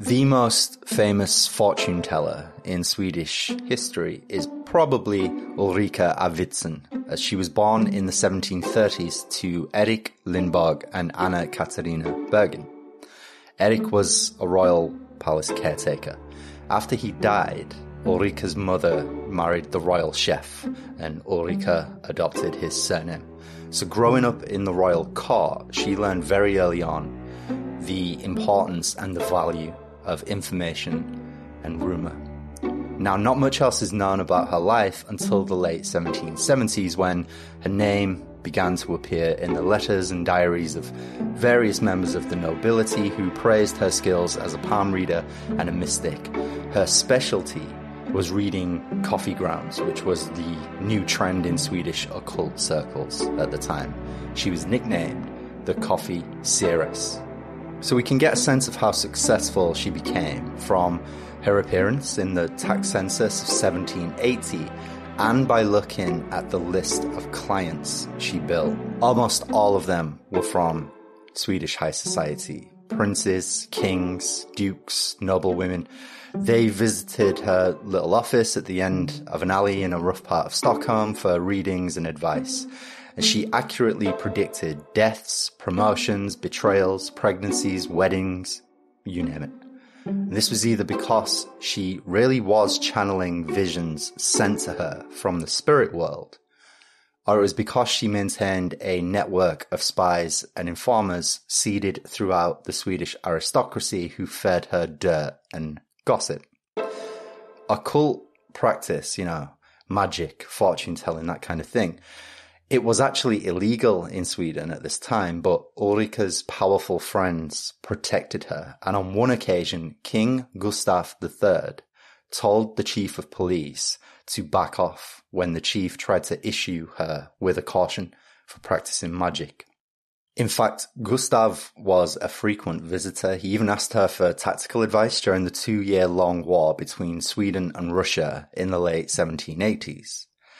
The most famous fortune teller in Swedish history is probably Ulrika af Witzen, as she was born in the 1730s to Erik Lindberg and Anna Katarina Bergen. Erik was a royal palace caretaker. After he died, Ulrika's mother married the royal chef, and Ulrika adopted his surname. So growing up in the royal court, she learned very early on the importance and the value of information and rumour. Now, not much else is known about her life until the late 1770s, when her name began to appear in the letters and diaries of various members of the nobility who praised her skills as a palm reader and a mystic. Her specialty was reading coffee grounds, which was the new trend in Swedish occult circles at the time. She was nicknamed the Coffee Seeress. So we can get a sense of how successful she became from her appearance in the tax census of 1780 and by looking at the list of clients she built. Almost all of them were from Swedish high society. Princes, kings, dukes, noblewomen. They visited her little office at the end of an alley in a rough part of Stockholm for readings and advice. And she accurately predicted deaths, promotions, betrayals, pregnancies, weddings, you name it. And this was either because she really was channeling visions sent to her from the spirit world, or it was because she maintained a network of spies and informers seeded throughout the Swedish aristocracy who fed her dirt and gossip. Occult practice, magic, fortune-telling, that kind of thing, it was actually illegal in Sweden at this time, but Ulrika's powerful friends protected her. And on one occasion, King Gustav III told the chief of police to back off when the chief tried to issue her with a caution for practicing magic. In fact, Gustav was a frequent visitor. He even asked her for tactical advice during the 2-year-long war between Sweden and Russia in the late 1780s.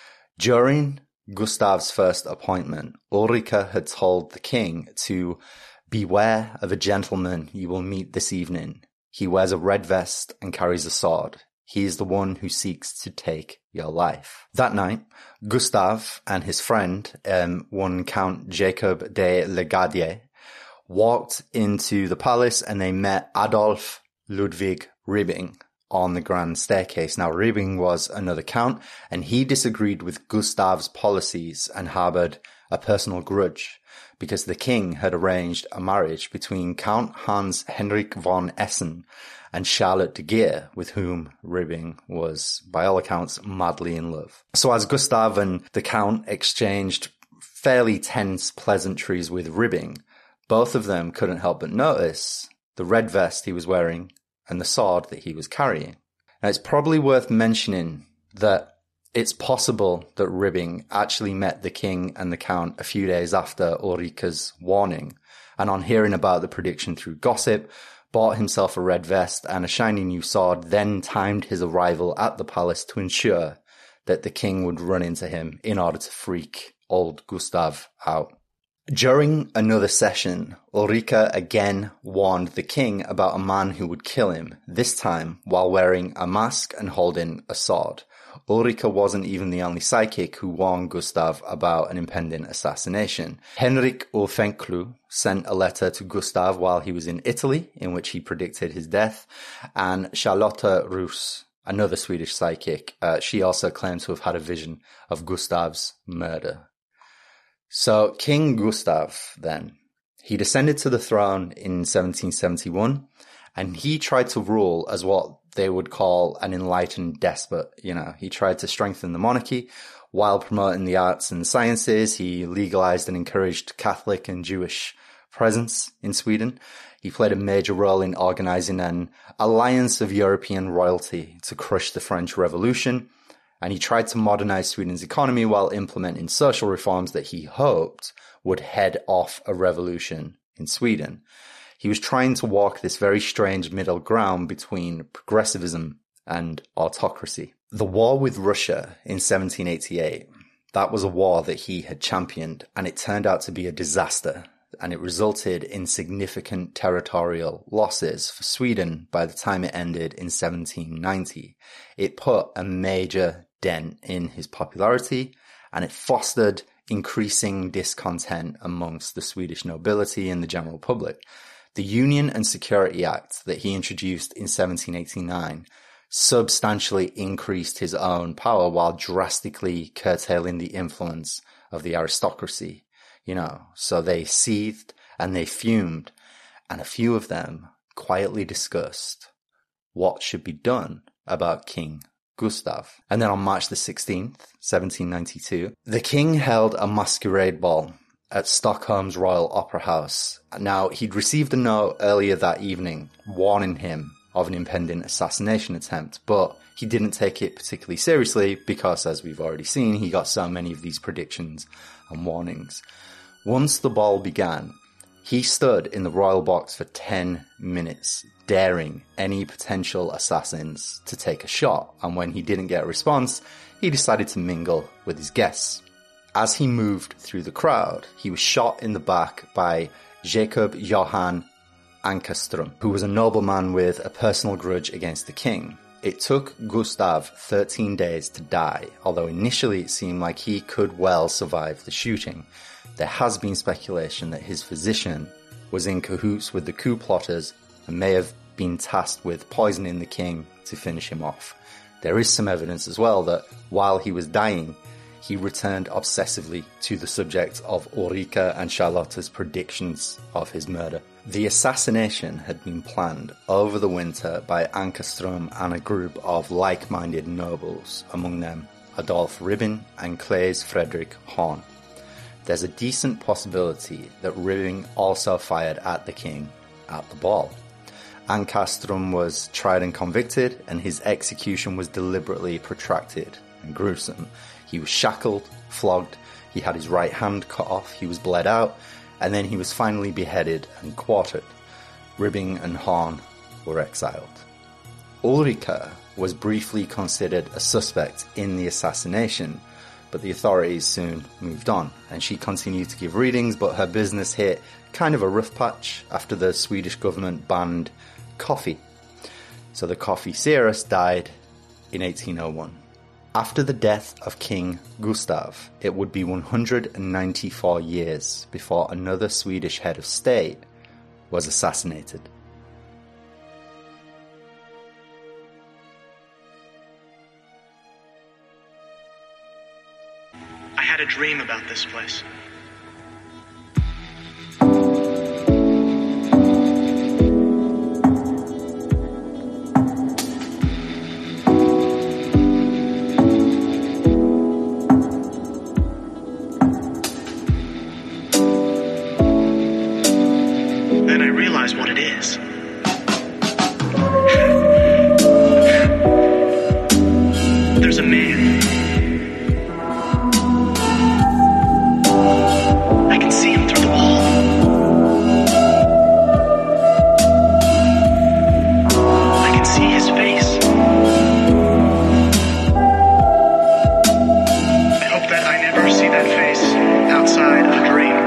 During Gustav's first appointment, Ulrika had told the king to beware of a gentleman you will meet this evening. He wears a red vest and carries a sword. He is the one who seeks to take your life. That night, Gustav and his friend, one Count Jacob de Legadier, walked into the palace and they met Adolf Ludwig Ribbing on the grand staircase. Now, Ribbing was another count, and he disagreed with Gustav's policies and harbored a personal grudge because the king had arranged a marriage between Count Hans Henrik von Essen and Charlotte de Geer, with whom Ribbing was, by all accounts, madly in love. So as Gustav and the count exchanged fairly tense pleasantries with Ribbing, both of them couldn't help but notice the red vest he was wearing and the sword that he was carrying. Now, it's probably worth mentioning that it's possible that Ribbing actually met the king and the count a few days after Ulrika's warning, and on hearing about the prediction through gossip, bought himself a red vest and a shiny new sword, then timed his arrival at the palace to ensure that the king would run into him in order to freak old Gustav out. During another session, Ulrika again warned the king about a man who would kill him, this time while wearing a mask and holding a sword. Ulrika wasn't even the only psychic who warned Gustav about an impending assassination. Henrik Ulfenklu sent a letter to Gustav while he was in Italy, in which he predicted his death, and Charlotta Rus, another Swedish psychic, she also claimed to have had a vision of Gustav's murder. So King Gustav, then, he descended to the throne in 1771, and he tried to rule as what they would call an enlightened despot. He tried to strengthen the monarchy while promoting the arts and sciences. He legalized and encouraged Catholic and Jewish presence in Sweden. He played a major role in organizing an alliance of European royalty to crush the French Revolution. And he tried to modernize Sweden's economy while implementing social reforms that he hoped would head off a revolution in Sweden. He was trying to walk this very strange middle ground between progressivism and autocracy. The war with Russia in 1788, that was a war that he had championed, and it turned out to be a disaster. and it resulted in significant territorial losses for Sweden by the time it ended in 1790. It put a major dent in his popularity, and it fostered increasing discontent amongst the Swedish nobility and the general public. The Union and Security Act that he introduced in 1789 substantially increased his own power while drastically curtailing the influence of the aristocracy. So they seethed and they fumed, and a few of them quietly discussed what should be done about King Gustav. And then on March the 16th, 1792, the king held a masquerade ball at Stockholm's Royal Opera House. Now, he'd received a note earlier that evening warning him of an impending assassination attempt, but he didn't take it particularly seriously because, as we've already seen, he got so many of these predictions and warnings. Once the ball began, he stood in the royal box for 10 minutes, daring any potential assassins to take a shot, and when he didn't get a response, he decided to mingle with his guests. As he moved through the crowd, he was shot in the back by Jacob Johan Ankarström, who was a nobleman with a personal grudge against the king. It took Gustav 13 days to die, although initially it seemed like he could well survive the shooting. There has been speculation that his physician was in cahoots with the coup plotters and may have been tasked with poisoning the king to finish him off. There is some evidence as well that while he was dying, he returned obsessively to the subject of Ulrika and Charlotta's predictions of his murder. The assassination had been planned over the winter by Ankarström and a group of like-minded nobles, among them Adolf Ribbing and Claes Fredrik Horn. There's a decent possibility that Ribbing also fired at the king at the ball. Ankarström was tried and convicted, and his execution was deliberately protracted and gruesome. He was shackled, flogged, he had his right hand cut off, he was bled out, and then he was finally beheaded and quartered. Ribbing and Horn were exiled. Ulrika was briefly considered a suspect in the assassination, but the authorities soon moved on, and she continued to give readings, but her business hit kind of a rough patch after the Swedish government banned coffee. So the coffee seeress died in 1801. After the death of King Gustav, it would be 194 years before another Swedish head of state was assassinated. I had a dream about this place. Then I realized what it is. There's a man. I can see him through the wall. I can see his face. I hope that I never see that face outside of a dream.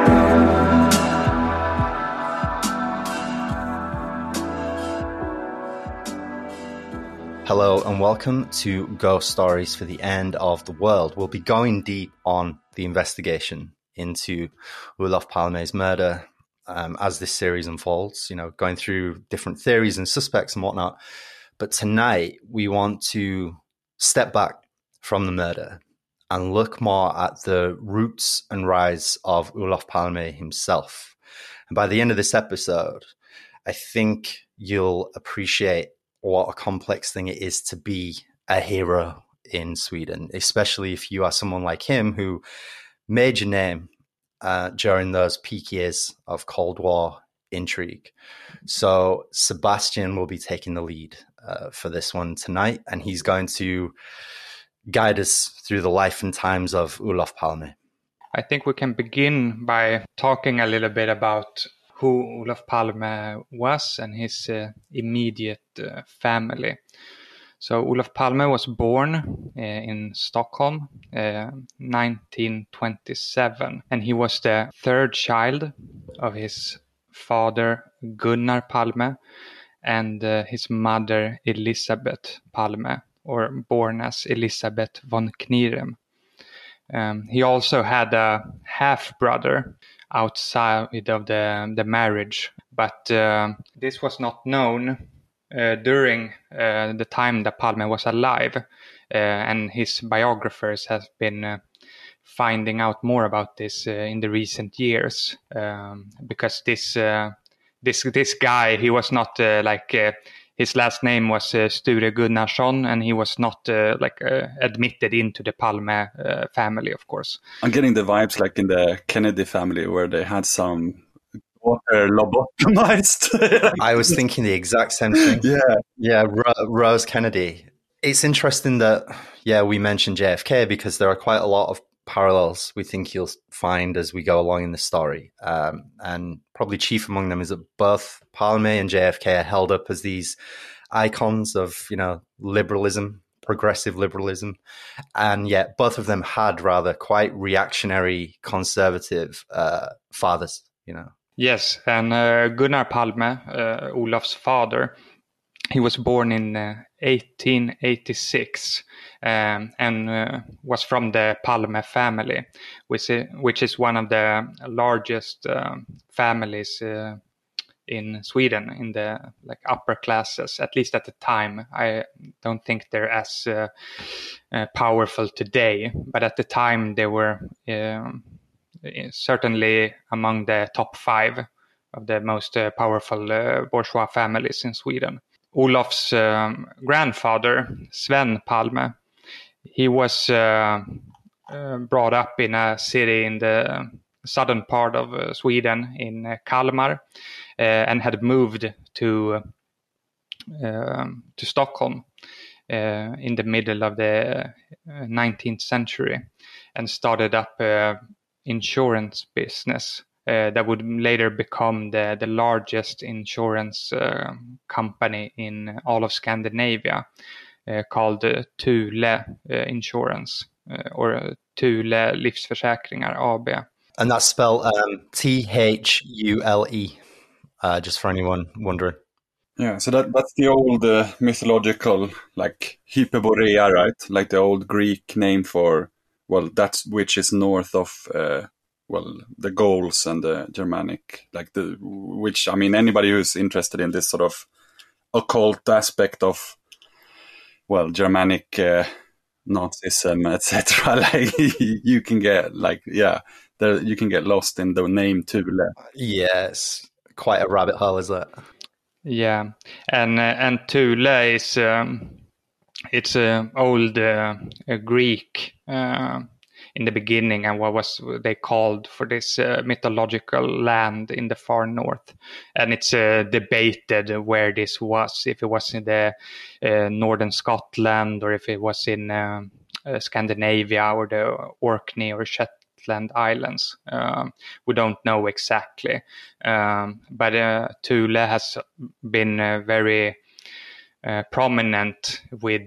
Hello and welcome to Ghost Stories for the End of the World. We'll be going deep on the investigation into Olof Palme's murder as this series unfolds, going through different theories and suspects and whatnot. But tonight we want to step back from the murder and look more at the roots and rise of Olof Palme himself. And by the end of this episode, I think you'll appreciate what a complex thing it is to be a hero in Sweden, especially if you are someone like him who made your name during those peak years of Cold War intrigue. So Sebastian will be taking the lead for this one tonight, and he's going to guide us through the life and times of Olof Palme. I think we can begin by talking a little bit about who Olof Palme was and his immediate family. So Olof Palme was born in Stockholm, 1927, and he was the third child of his father Gunnar Palme and his mother Elisabeth Palme, or born as Elisabeth von Knirem. He also had a half-brother outside of the marriage, but this was not known during the time that Palme was alive, and his biographers have been finding out more about this in the recent years, because this guy, he was not his last name was Sture Gunnarsson, and he was not admitted into the Palme family, of course. I'm getting the vibes like in the Kennedy family where they had some water lobotomized. I was thinking the exact same thing. Yeah, Rose Kennedy. It's interesting that, we mentioned JFK because there are quite a lot of parallels we think you'll find as we go along in the story. And probably chief among them is that both Palme and JFK are held up as these icons of, liberalism, progressive liberalism. And yet both of them had rather quite reactionary, conservative fathers, Yes, and Gunnar Palme, Olof's father, he was born in 1886 and was from the Palme family, which is one of the largest families in Sweden in the upper classes, at least at the time. I don't think they're as powerful today, but at the time they were certainly among the top 5 of the most powerful bourgeois families in Sweden. Olof's grandfather, Sven Palme, he was brought up in a city in the southern part of Sweden, in Kalmar, and had moved to Stockholm in the middle of the 19th century and started up insurance business that would later become the largest insurance company in all of Scandinavia, called Thule Insurance, or Thule Livsförsäkringar AB. And that's spelled Thule, just for anyone wondering. Yeah, so that's the old mythological, Hyperborea, right? Like the old Greek name for, that's which is north of, the Gauls and the Germanic, which, I mean, anybody who's interested in this sort of occult aspect of, Germanic Nazism, etc., you can get, you can get lost in the name Thule. Yes, quite a rabbit hole, is it? Yeah, and Thule is it's old Greek in the beginning, and what was they called for this mythological land in the far north. And it's debated where this was, if it was in the northern Scotland, or if it was in Scandinavia, or the Orkney or Shetland Islands. We don't know exactly, but Thule has been very prominent with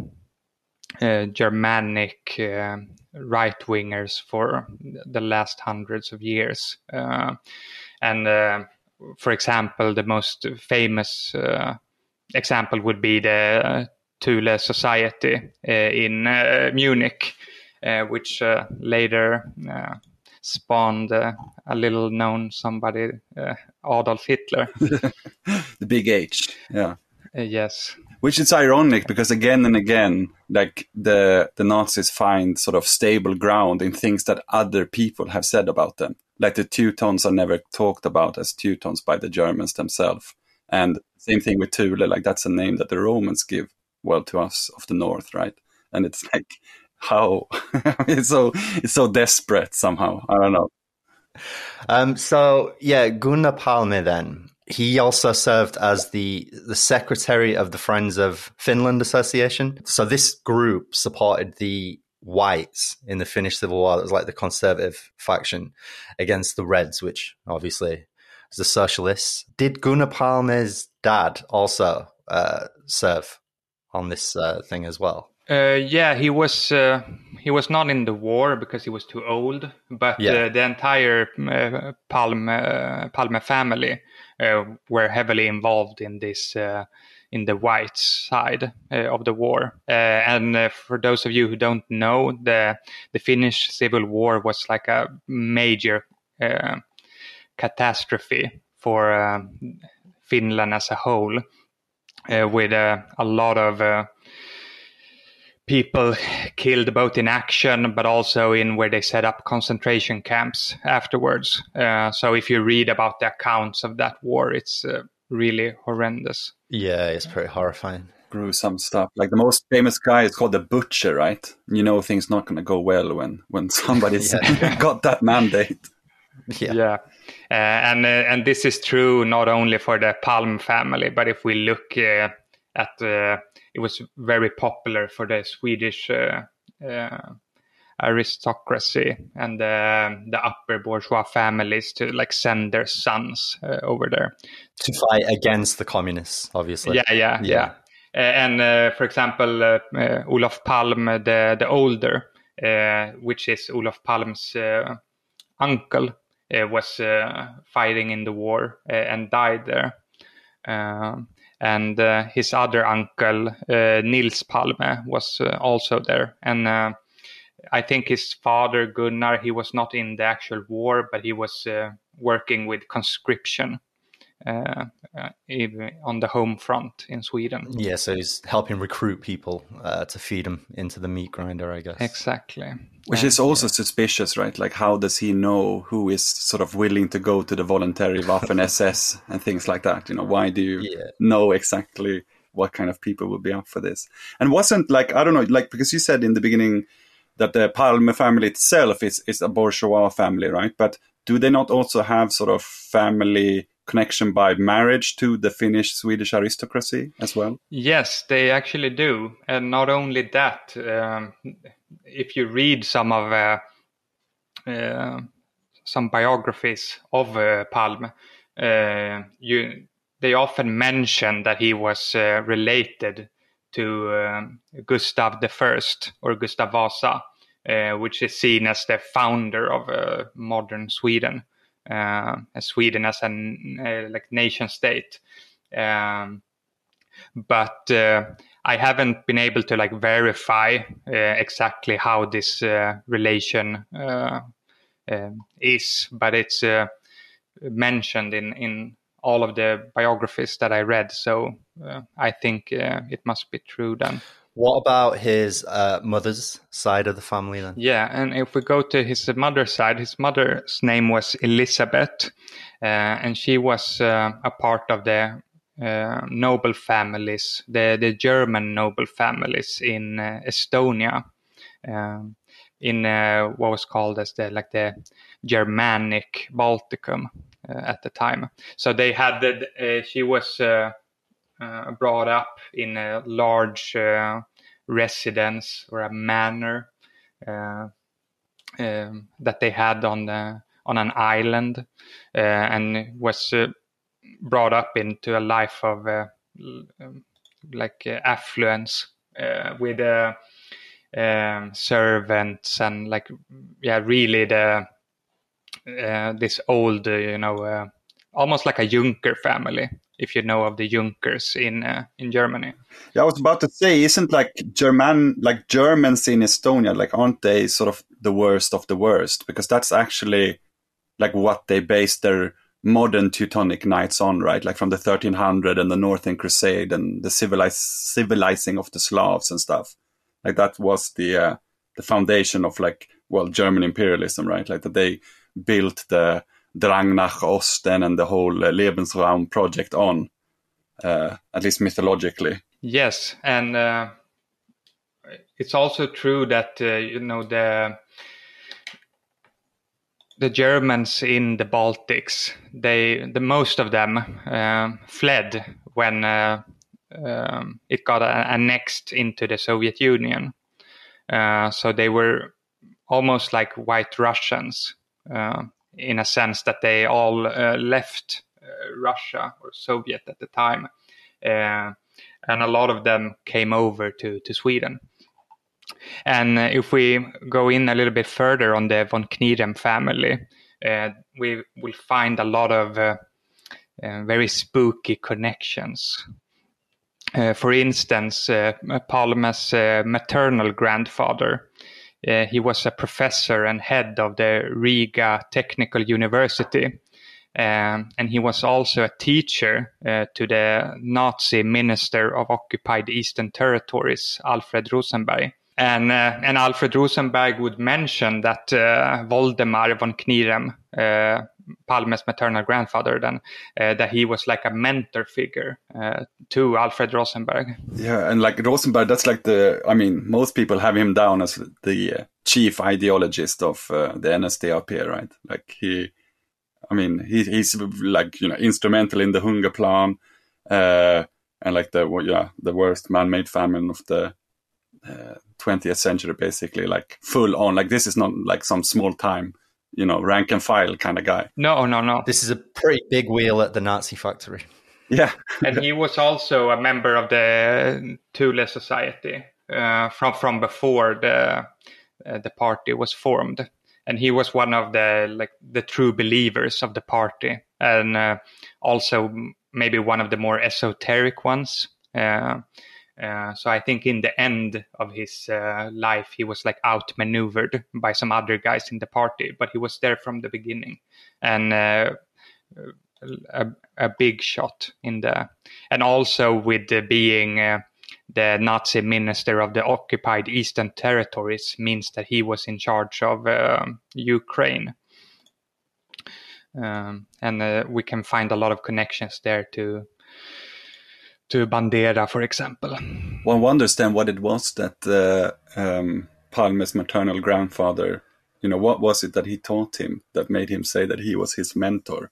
Germanic right-wingers for the last hundreds of years. And for example, the most famous example would be the Thule Society in Munich, which later spawned a little known somebody, Adolf Hitler. The big H, yeah. Yes. Which is ironic because again and again, the Nazis find sort of stable ground in things that other people have said about them. Like the Teutons are never talked about as Teutons by the Germans themselves. And same thing with Thule, that's a name that the Romans give, to us of the North, right? And it's how it's so desperate somehow. I don't know. Gunnar Palme then. He also served as the secretary of the Friends of Finland Association. So this group supported the Whites in the Finnish Civil War. That was like the conservative faction against the Reds, which obviously was the socialists. Did Gunnar Palme's dad also serve? on this thing as well. Yeah, he was not in the war because he was too old, but the entire Palme family were heavily involved in this in the white side of the war. And for those of you who don't know, the Finnish Civil War was like a major catastrophe for Finland as a whole, with a lot of people killed both in action, but also in where they set up concentration camps afterwards. So if you read about the accounts of that war, it's really horrendous. Yeah, it's pretty horrifying. Gruesome stuff. Like the most famous guy is called the Butcher, right? You know things not going to go well when somebody's got that mandate. Yeah. And this is true not only for the Palm family, but if we look at it was very popular for the Swedish aristocracy and the upper bourgeois families to like send their sons over there to fight against the communists, obviously. Yeah. And for example, Olof Palme, the older, which is Olof Palme's uncle, was fighting in the war and died there. And his other uncle, Nils Palme, was also there. And I think his father, Gunnar, he was not in the actual war, but he was working with conscription even on the home front in Sweden. Yeah, so he's helping recruit people to feed them into the meat grinder, I guess. Exactly. Which is also suspicious, right? Like, how does he know who is sort of willing to go to the voluntary Waffen-SS and things like that? You know, why do you know exactly what kind of people will be up for this? And wasn't like, I don't know, like, because you said in the beginning that the Palme family itself is a bourgeois family, right? But do they not also have sort of family connection by marriage to the Finnish Swedish aristocracy as well? Yes, they actually do. And not only that, if you read some of some biographies of Palme, they often mention that he was related to Gustav I or Gustav Vasa, which is seen as the founder of modern Sweden. Sweden as a like nation state, but I haven't been able to like verify exactly how this relation is, but it's mentioned in all of the biographies that I read. So I think it must be true then. What about his mother's side of the family then? Yeah, and if we go to his mother's side, his mother's name was Elisabeth, and she was a part of the noble families, the German noble families in Estonia, in what was called as the Germanic Balticum at the time. So they had she was brought up in a large residence or a manor that they had on an island, and was brought up into a life of affluence with servants and really this old almost like a Junker family, if you know of the Junkers in Germany. Yeah, I was about to say, isn't Germans in Estonia, aren't they sort of the worst of the worst? Because that's actually what they based their modern Teutonic Knights on, right? Like from the 1300 and the Northern Crusade and the civilizing of the Slavs and stuff. Like that was the foundation of German imperialism, right? Like that they built the Drang nach Osten and the whole Lebensraum project on, at least mythologically. Yes, and it's also true that the Germans in the Baltics, the most of them fled when it got annexed into the Soviet Union. So they were almost like White Russians, in a sense that they all left Russia or Soviet at the time. and a lot of them came over to Sweden. And if we go in a little bit further on the von Knirem family, we will find a lot of very spooky connections. For instance, Palme's maternal grandfather, he was a professor and head of the Riga Technical University. And he was also a teacher to the Nazi minister of occupied Eastern Territories, Alfred Rosenberg. And Alfred Rosenberg would mention that Voldemar von Knirem, Palme's maternal grandfather, then that he was like a mentor figure to Alfred Rosenberg. Yeah, and like Rosenberg, that's like most people have him down as the chief ideologist of the NSDAP, right? Like he's like, instrumental in the Hungerplan, and like the worst man-made famine of the 20th century, basically, like full on. Like this is not like some small time, rank and file kind of guy. No. This is a pretty big wheel at the Nazi factory. Yeah. And he was also a member of the Thule Society from before the party was formed. And he was one of the true believers of the party, and also maybe one of the more esoteric ones. So I think in the end of his life, he was like outmaneuvered by some other guys in the party, but he was there from the beginning, and a big shot in and also with being the Nazi minister of the occupied Eastern Territories means that he was in charge of Ukraine. And we can find a lot of connections there to Bandera, for example. One wonders then what it was that Palme's maternal grandfather, what was it that he taught him that made him say that he was his mentor?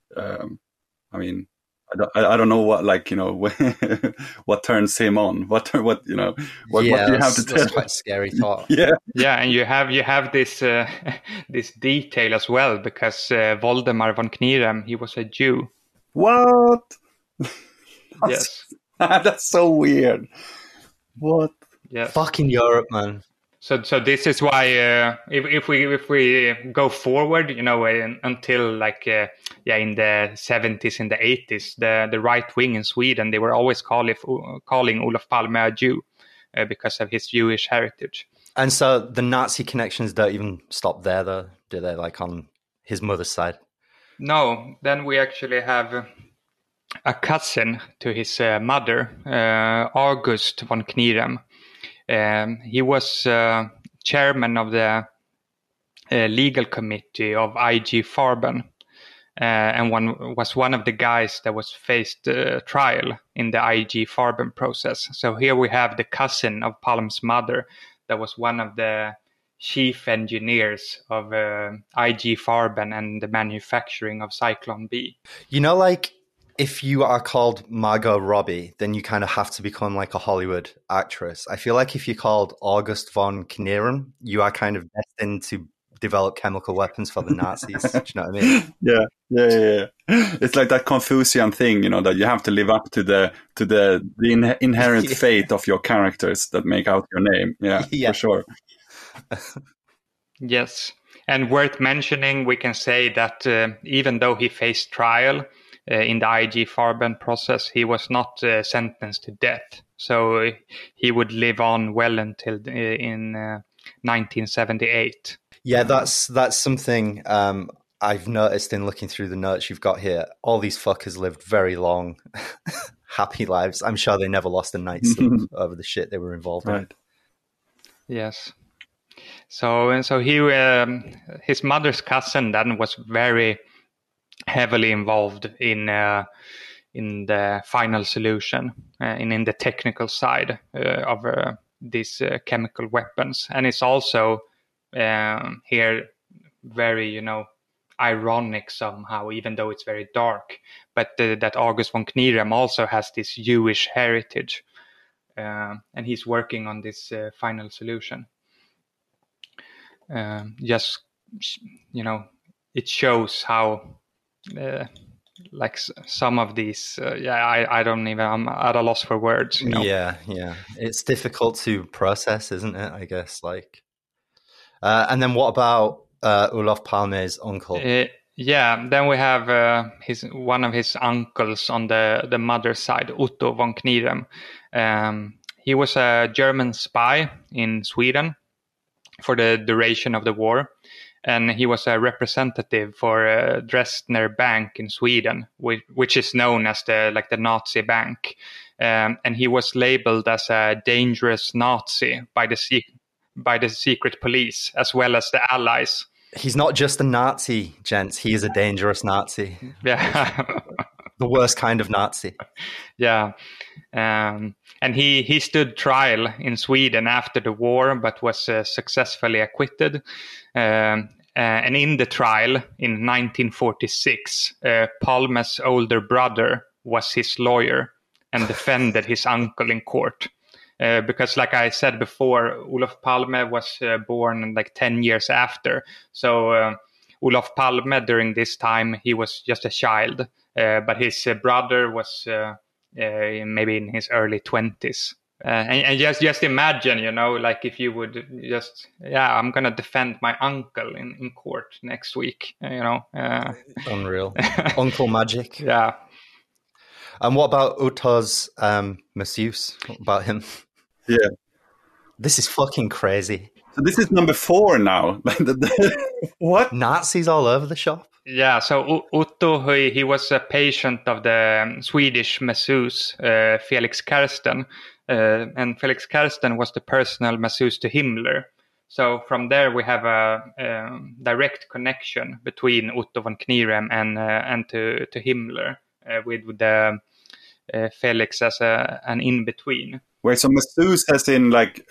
I don't know what, what turns him on. What do you have to tell? That's quite a scary thought. Yeah, and you have this this detail as well, because Voldemar von Knirem, he was a Jew. What? Yes. That's so weird. What? Yes. Fucking Europe, man. So this is why if we go forward, until in the 70s, in the 80s, the right wing in Sweden, they were always calling Olof Palme a Jew because of his Jewish heritage. And so the Nazi connections don't even stop there, though, do they? Like on his mother's side? No. Then we actually have a cousin to his mother, August von Knirem. He was chairman of the legal committee of IG Farben, and was one of the guys that was faced trial in the IG Farben process. So here we have the cousin of Palme's mother that was one of the chief engineers of IG Farben and the manufacturing of Zyklon B. If you are called Margot Robbie, then you kind of have to become like a Hollywood actress. I feel like if you're called August von Knirem, you are kind of destined to develop chemical weapons for the Nazis. Do you know what I mean? Yeah. It's like that Confucian thing, that you have to live up to the inherent fate of your characters that make out your name. Yeah. For sure. Yes. And worth mentioning, we can say that even though he faced trial in the IG Farben process, he was not sentenced to death. So he would live on well until in 1978. Yeah, that's something I've noticed in looking through the notes you've got here. All these fuckers lived very long, happy lives. I'm sure they never lost a night's sleep over the shit they were involved in. Yes. So he, his mother's cousin then was very heavily involved in the final solution, in the technical side of these chemical weapons. And it's also here very, ironic somehow, even though it's very dark, but that August von Knirem also has this Jewish heritage, and he's working on this final solution. It shows how some of these. I don't even. I'm at a loss for words. You know? Yeah. It's difficult to process, isn't it? I guess. And then what about Olof Palme's uncle? Then we have one of his uncles on the mother's side, Otto von Knirem. He was a German spy in Sweden for the duration of the war, and he was a representative for Dresdner Bank in Sweden, which is known as the Nazi bank. And he was labeled as a dangerous Nazi by the secret police as well as the Allies. He's not just a Nazi, gents. He is a dangerous Nazi. Yeah. The worst kind of Nazi. Yeah. And he stood trial in Sweden after the war, but was successfully acquitted. And in the trial in 1946, Palme's older brother was his lawyer and defended his uncle in court. Because like I said before, Olof Palme was born 10 years after. So Olof Palme, during this time, he was just a child. But his brother was maybe in his early 20s. And just imagine, if you would I'm going to defend my uncle in court next week, Unreal. Uncle magic. Yeah. And what about Otto's masseuse? What about him? Yeah. This is fucking crazy. So this is number 4 now. What? Nazis all over the shop? Yeah, so Otto, he was a patient of the Swedish masseuse, Felix Kersten. And Felix Kersten was the personal masseuse to Himmler. So from there we have a direct connection between Otto von Knirem and to Himmler, with the Felix as an in-between. Wait, so masseuse as in like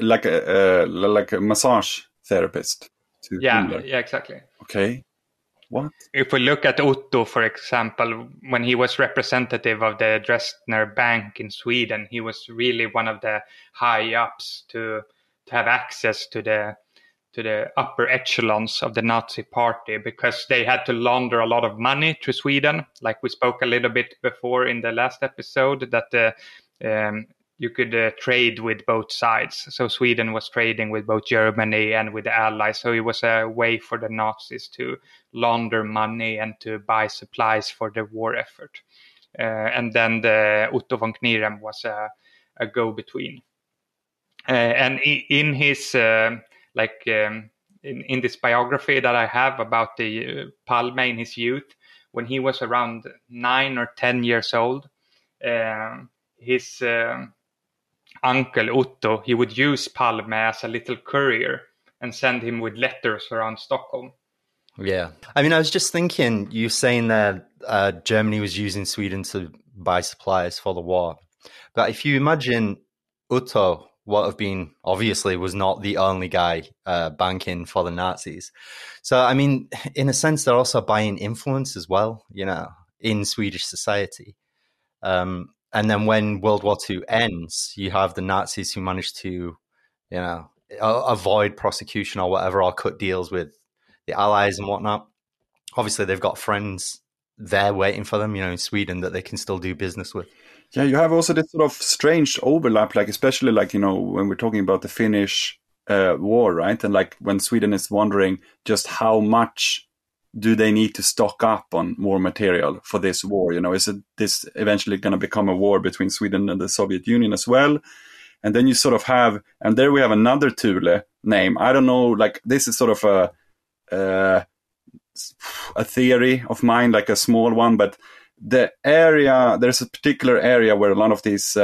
a massage therapist? Yeah, exactly. Okay. What? If we look at Otto, for example, when he was representative of the Dresdner Bank in Sweden, he was really one of the high-ups to have access to the upper echelons of the Nazi party, because they had to launder a lot of money to Sweden. Like we spoke a little bit before in the last episode, that you could trade with both sides. So Sweden was trading with both Germany and with the Allies. So it was a way for the Nazis to launder money and to buy supplies for the war effort. And then the Otto von Knirem was a go-between. And in his in this biography that I have about the Palme in his youth, when he was around 9 or 10 years old, his uncle Otto, he would use Palme as a little courier and send him with letters around Stockholm. Yeah. I mean, I was just thinking, you saying that Germany was using Sweden to buy supplies for the war. But if you imagine Otto would have been, obviously, was not the only guy banking for the Nazis. So, I mean, in a sense, they're also buying influence as well, in Swedish society. And then when World War II ends, you have the Nazis who manage to, avoid prosecution or whatever, or cut deals with the Allies and whatnot. Obviously, they've got friends there waiting for them, in Sweden that they can still do business with. Yeah, you have also this sort of strange overlap, especially when we're talking about the Finnish war, right? And when Sweden is wondering just how much do they need to stock up on war material for this war? Is this eventually going to become a war between Sweden and the Soviet Union as well? And then you sort of have, and there we have another Thule name. I don't know, this is sort of a theory of mine, a small one, but the area, there's a particular area where a lot of these,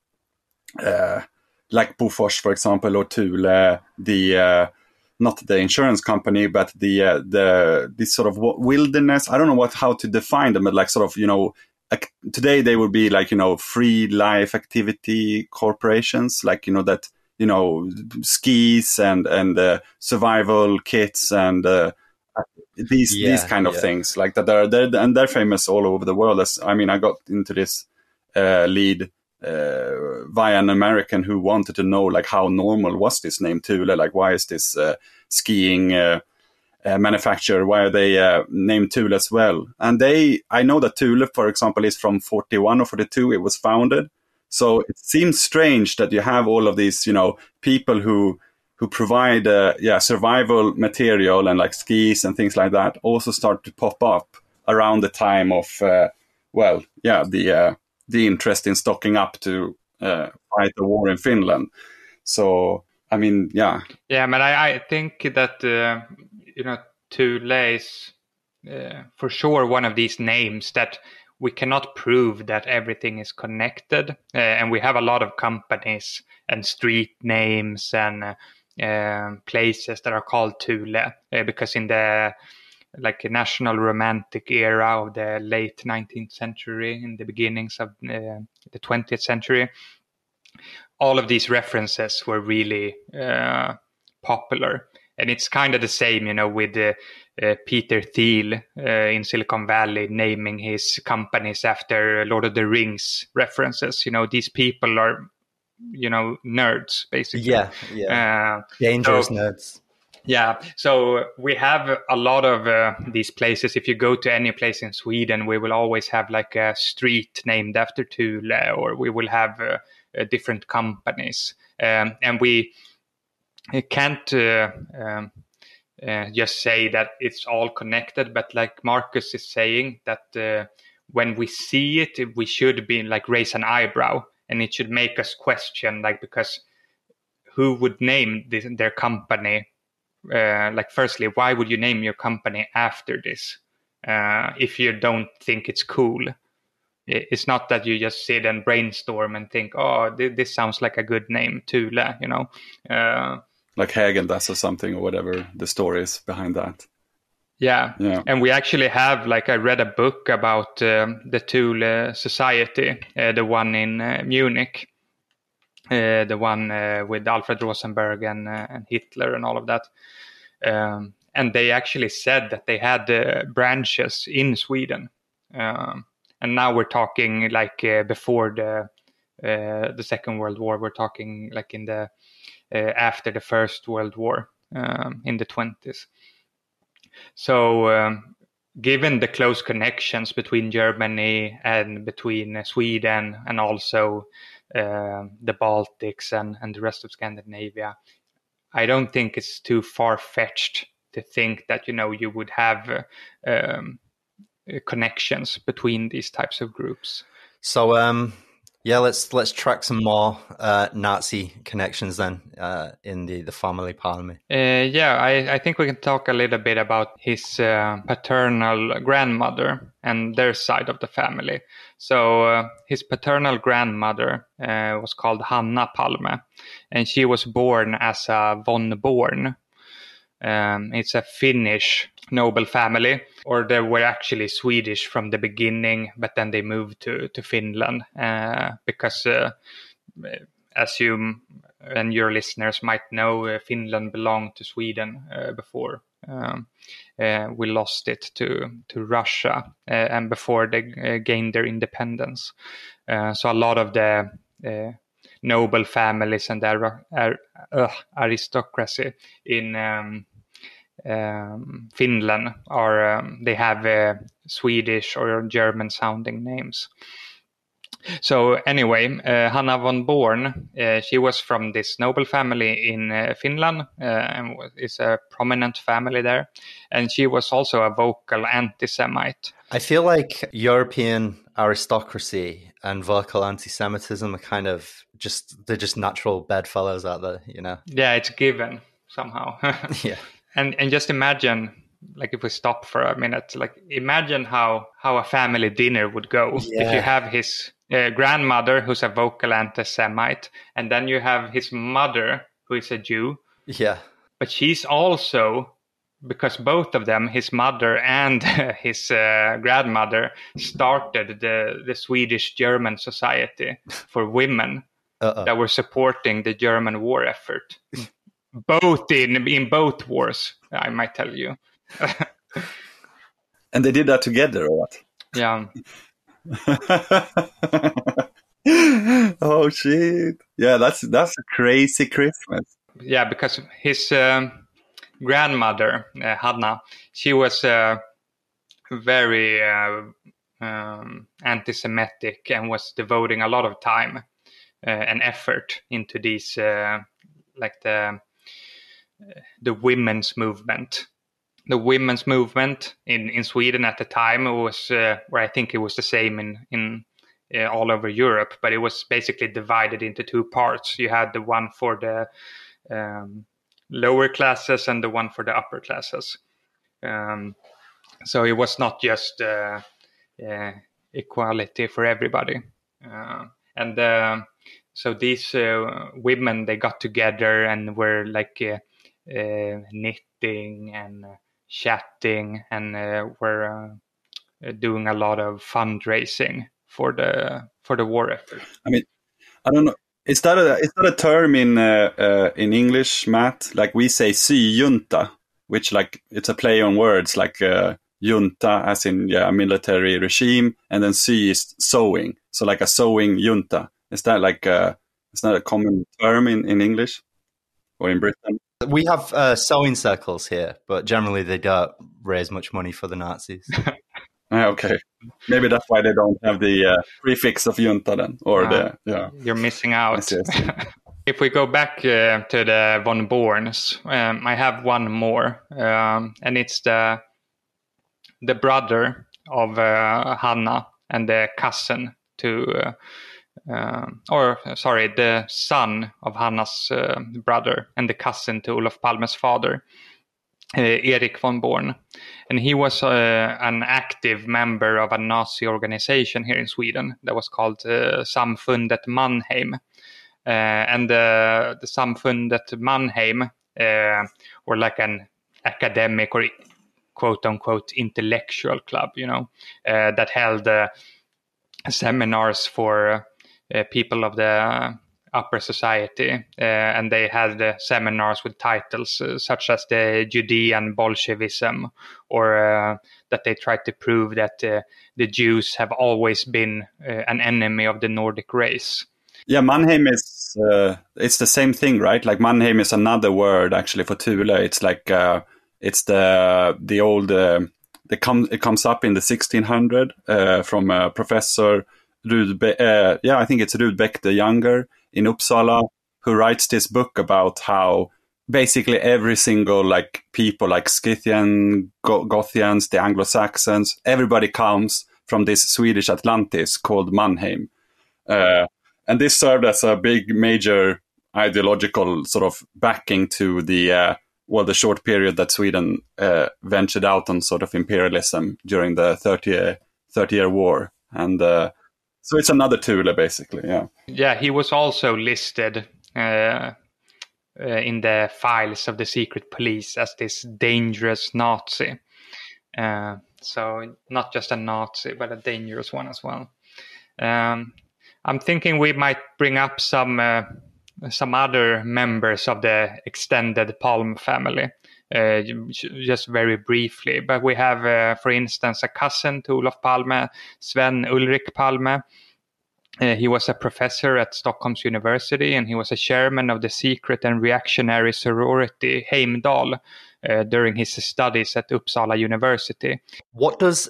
like Bofors, for example, or Thule, not the insurance company, but this sort of wilderness. I don't know how to define them, but today they would be free life activity corporations, that, skis and survival kits and these kind of things that and they're famous all over the world. I got into this lead via an American who wanted to know how normal was this name Thule, why is this skiing manufacturer, why are they named Thule as well? And I know that Thule, for example, is from 41 or 42. It was founded. So it seems strange that you have all of these, people who provide survival material and like skis and things like that also start to pop up around the time of the interest in stocking up to fight the war in Finland. So I mean, yeah, but I think that Thule is for sure one of these names that we cannot prove that everything is connected, and we have a lot of companies and street names and places that are called Thule because in the national romantic era of the late 19th century, in the beginnings of the 20th century, all of these references were really popular. And it's kind of the same, with Peter Thiel in Silicon Valley naming his companies after Lord of the Rings references. These people are, nerds, basically. Yeah. Dangerous nerds. Yeah, so we have a lot of these places. If you go to any place in Sweden, we will always have like a street named after Thule, or we will have different companies. And we can't just say that it's all connected, but like Marcus is saying, that when we see it, we should be like raise an eyebrow, and it should make us question, because who would name their company? Firstly, why would you name your company after this if you don't think it's cool? It's not that you just sit and brainstorm and think, oh, this sounds like a good name, Thule, like Häagen-Dazs or something, or whatever the story is behind that. Yeah. And we actually have, I read a book about the Thule Society, the one in Munich, the one with Alfred Rosenberg and Hitler and all of that. And they actually said that they had branches in Sweden. And now we're talking before the Second World War. We're talking in the after the First World War in the 20s. So given the close connections between Germany and between Sweden and also the Baltics and the rest of Scandinavia, I don't think it's too far-fetched to think that, you would have connections between these types of groups. So, let's track some more Nazi connections then in the family Palme. I think we can talk a little bit about his paternal grandmother and their side of the family. So his paternal grandmother was called Hanna Palme, and she was born as a von Born. It's a Finnish noble family, or they were actually Swedish from the beginning, but then they moved to Finland because, as you and your listeners might know, Finland belonged to Sweden before we lost it to Russia, and before they gained their independence. So a lot of the noble families and the aristocracy in Finland they have Swedish or German sounding names. So anyway, Hanna von Born, she was from this noble family in Finland and is a prominent family there. And she was also a vocal anti-Semite. I feel like European aristocracy and vocal anti-Semitism are they're just natural bedfellows out there, Yeah, it's given somehow. Yeah. And just imagine, if we stop for a minute, imagine how a family dinner would go if you have his grandmother who's a vocal anti-Semite, and then you have his mother who is a Jew. Yeah. But she's also, because both of them, his mother and his grandmother, started the Swedish-German Society for Women that were supporting the German war effort. Both in both wars, I might tell you. And they did that together, or what? Yeah. Oh shit! Yeah, that's a crazy Christmas. Yeah, because his grandmother, Hanna, she was very anti-Semitic and was devoting a lot of time and effort into these like the women's movement. The women's movement in Sweden at the time was where I think it was the same in all over Europe, but it was basically divided into two parts. You had the one for the lower classes and the one for the upper classes. So it was not just equality for everybody. So these women, they got together and were like knitting and chatting and were doing a lot of fundraising for the war effort. I mean, I don't know. Is that a term in English, Matt? Like we say syjunta, which like it's a play on words, like junta as in a military regime, and then sy is sewing. So like a sewing junta. Is that like is that a common term in English or in Britain? We have sewing circles here, but generally they don't raise much money for the Nazis. Okay, maybe that's why they don't have the prefix of junta then, or You're missing out. Yes. If we go back to the von Borns, I have one more, and it's the brother of Hanna and the cousin to, the son of Hanna's brother and the cousin to Olof Palme's father, Erik von Born. And he was an active member of a Nazi organization here in Sweden that was called Samfundet Mannheim. And the Samfundet Mannheim were like an academic or quote-unquote intellectual club, that held seminars for people of the upper society, and they had seminars with titles such as the Judean Bolshevism, or that they tried to prove that the Jews have always been an enemy of the Nordic race. Yeah, Mannheim is it's the same thing, right? Like Mannheim is another word actually for Thule. It's like it's the old it comes up in the 1600 from Professor Rudbeck. I think it's Rudbeck the Younger in Uppsala, who writes this book about how basically every single like people, like Scythian, Gothians, the Anglo-Saxons, everybody comes from this Swedish Atlantis called Mannheim. And this served as a big, major ideological sort of backing to the short period that Sweden ventured out on sort of imperialism during the 30-year war. And so it's another Thule, basically, yeah. Yeah, he was also listed in the files of the secret police as this dangerous Nazi. So not just a Nazi, but a dangerous one as well. I'm thinking we might bring up some other members of the extended Palme family, just very briefly. But we have, for instance, a cousin to Olof Palme, Sven Ulrik Palme. He was a professor at Stockholm's University, and he was a chairman of the secret and reactionary sorority Heimdal during his studies at Uppsala University. What does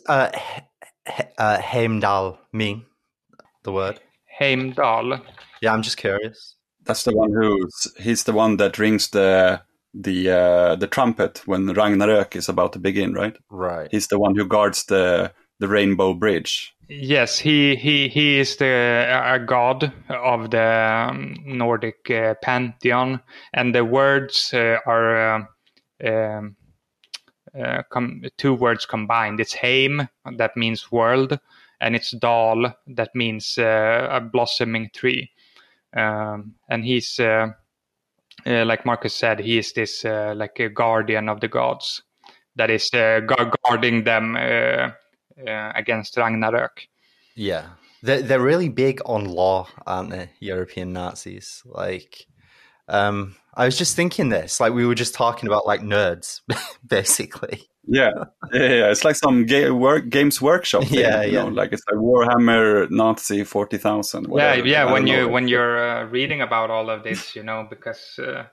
Heimdal mean, the word? Heimdal? Yeah, I'm just curious. That's the one he's the one that rings the trumpet when Ragnarök is about to begin, right? Right. He's the one who guards the Rainbow Bridge. Yes, he is a god of the Nordic pantheon, and the words are two words combined. It's Heim, that means world, and it's Dal, that means a blossoming tree. And he's, like Marcus said, he is this like a guardian of the gods that is guarding them against Ragnarök. Yeah, they're really big on law, aren't they? European Nazis. Like, I was just thinking this. Like, we were just talking about like nerds, basically. Yeah. It's like some Games Workshop thing, you know? Like it's like Warhammer Nazi 40,000. Yeah. When you're reading about all of this, because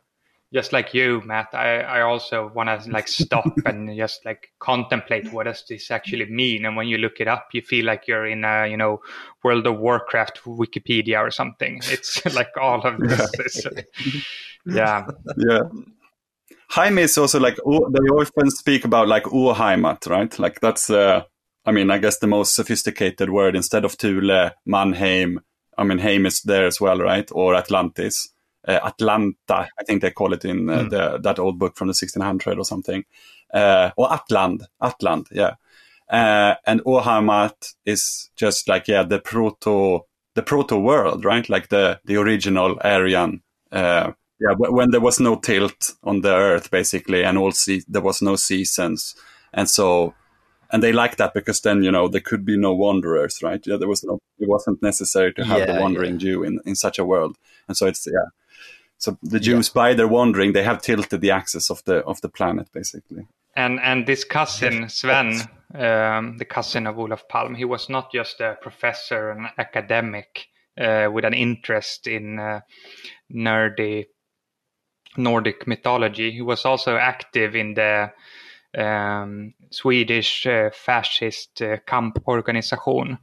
just like you, Matt, I also want to like stop and just like contemplate what does this actually mean. And when you look it up, you feel like you're in a, World of Warcraft Wikipedia or something. It's like all of this. Yeah. Yeah. Heim is also like, they often speak about like Urheimat, right? Like that's, I guess the most sophisticated word. Instead of Thule, Mannheim, Heim is there as well, right? Or Atlantis. Atlanta, I think they call it in that old book from the 1600 or something. Or Atland, yeah. And Urheimat is just like, the proto world, right? Like the original Aryan, when there was no tilt on the earth, basically, and there was no seasons. And they like that because then, there could be no wanderers, right? Yeah, it wasn't necessary to have the wandering Jew in such a world. And so so the Jews, by their wandering, they have tilted the axis of the planet, basically. And this cousin, Sven, the cousin of Olof Palme, he was not just a professor and academic with an interest in nerdy Nordic mythology. He was also active in the Swedish fascist kamporganisation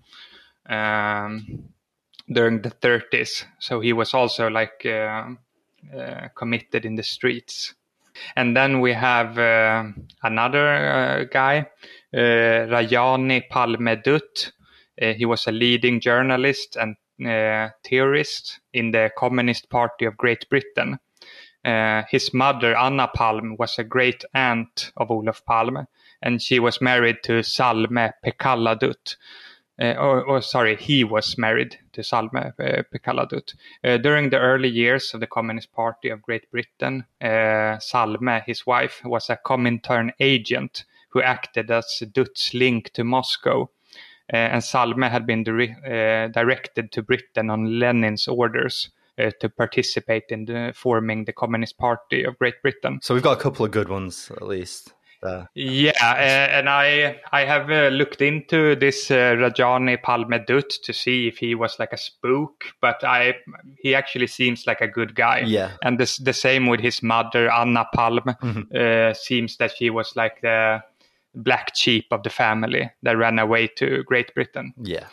during the 30s. So he was also like committed in the streets. And then we have another guy, Rajani Palme-Dutt. He was a leading journalist and theorist in the Communist Party of Great Britain. His mother, Anna Palme, was a great aunt of Olof Palme, and she was married to Salme Pekalla-Dutt. He was married to Salme Pekalla-Dutt. During the early years of the Communist Party of Great Britain, Salme, his wife, was a Comintern agent who acted as Dutt's link to Moscow. And Salme had been directed to Britain on Lenin's orders to participate in forming the Communist Party of Great Britain. So we've got a couple of good ones, at least. And I have looked into this Rajani Palme-Dutt to see if he was like a spook, but he actually seems like a good guy. Yeah. And the same with his mother, Anna Palme. Seems that she was like the black sheep of the family that ran away to Great Britain. Yeah.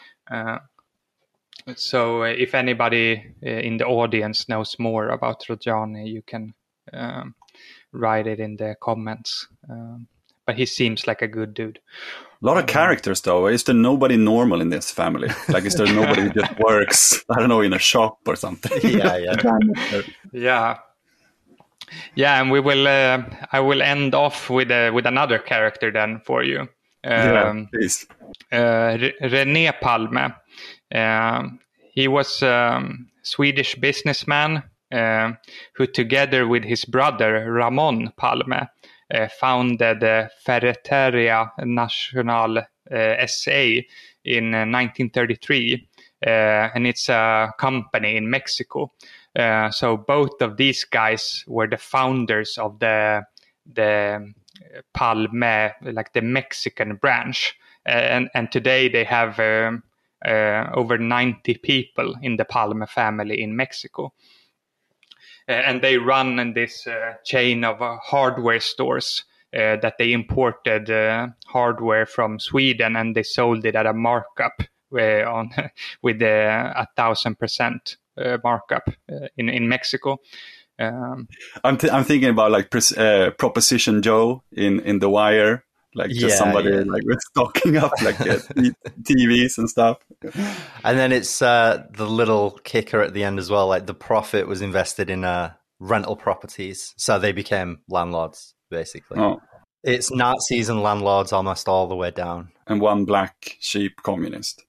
So if anybody in the audience knows more about Rajani, you can write it in the comments. But he seems like a good dude. A lot of characters, though. Is there nobody normal in this family? Like, is there nobody who just works, I don't know, in a shop or something? Yeah. Yeah, and we will. I will end off with another character then for you. Please. René Palme. He was a Swedish businessman who, together with his brother Ramon Palme, founded Ferreteria National SA in 1933, and it's a company in Mexico. So both of these guys were the founders of the Palme, like the Mexican branch, and today they have over 90 people in the Palme family in Mexico. And they run this chain of hardware stores that they imported hardware from Sweden, and they sold it at a markup with 1,000% markup in Mexico. I'm thinking about like Proposition Joe in The Wire. Like just somebody like with stocking up like TVs and stuff. And then it's the little kicker at the end as well. Like the profit was invested in rental properties, so they became landlords basically. Oh. It's Nazis and landlords almost all the way down. And one black sheep communist.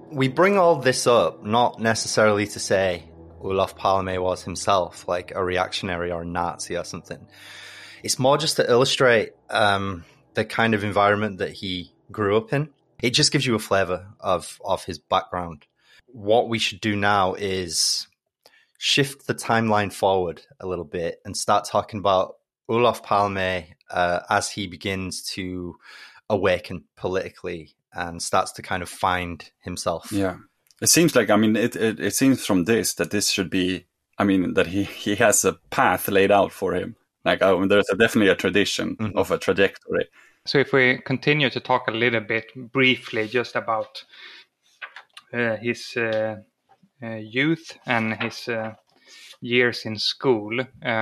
we bring all this up not necessarily to say Olof Palme was himself like a reactionary or a Nazi or something. It's more just to illustrate the kind of environment that he grew up in. It just gives you a flavor of his background. What we should do now is shift the timeline forward a little bit and start talking about Olof Palme as he begins to awaken politically and starts to kind of find himself. Yeah. It seems like, I mean, it seems from this that this should be, I mean, that he has a path laid out for him. Like, there's definitely a tradition of a trajectory. So if we continue to talk a little bit briefly just about his youth and his years in school.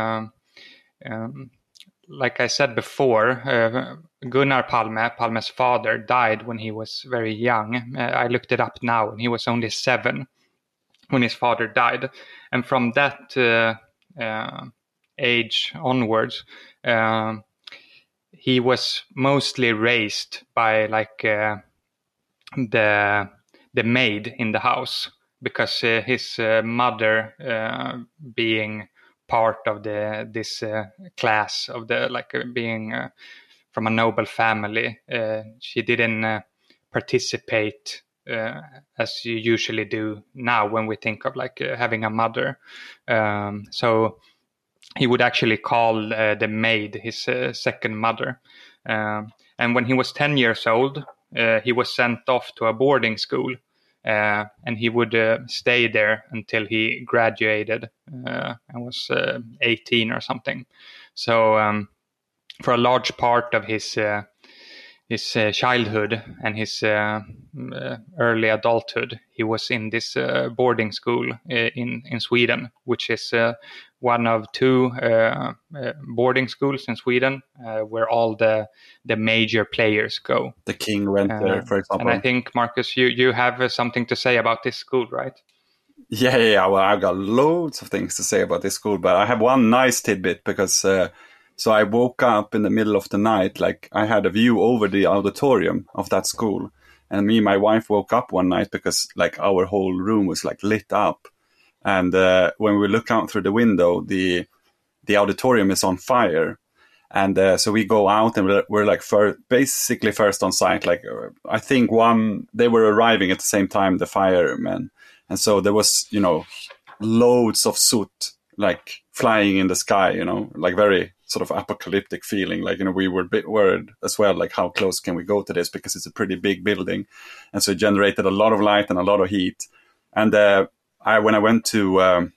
Like I said before, Gunnar Palme's father, died when he was very young. I looked it up now, and he was only 7 when his father died. And from that age onwards, he was mostly raised by like the maid in the house, because his mother, being part of this class of the being from a noble family, she didn't participate as you usually do now when we think of like having a mother. So he would actually call the maid his second mother. And when he was 10 years old, he was sent off to a boarding school, and he would stay there until he graduated and was 18 or something. So for a large part of his childhood and his early adulthood, he was in this boarding school in Sweden, which is one of 2 boarding schools in Sweden where all the major players go. The king went there, for example. And I think, Marcus, you have something to say about this school, right? Yeah. Well, I've got loads of things to say about this school, but I have one nice tidbit because... So I woke up in the middle of the night, like I had a view over the auditorium of that school. And me and my wife woke up one night because like our whole room was like lit up. And when we look out through the window, the auditorium is on fire. And so we go out and we're like basically first on site. Like I think they were arriving at the same time, the firemen. And so there was, loads of soot like flying in the sky, like very sort of apocalyptic feeling. Like, we were a bit worried as well, like how close can we go to this, because it's a pretty big building. And so it generated a lot of light and a lot of heat. And when I went to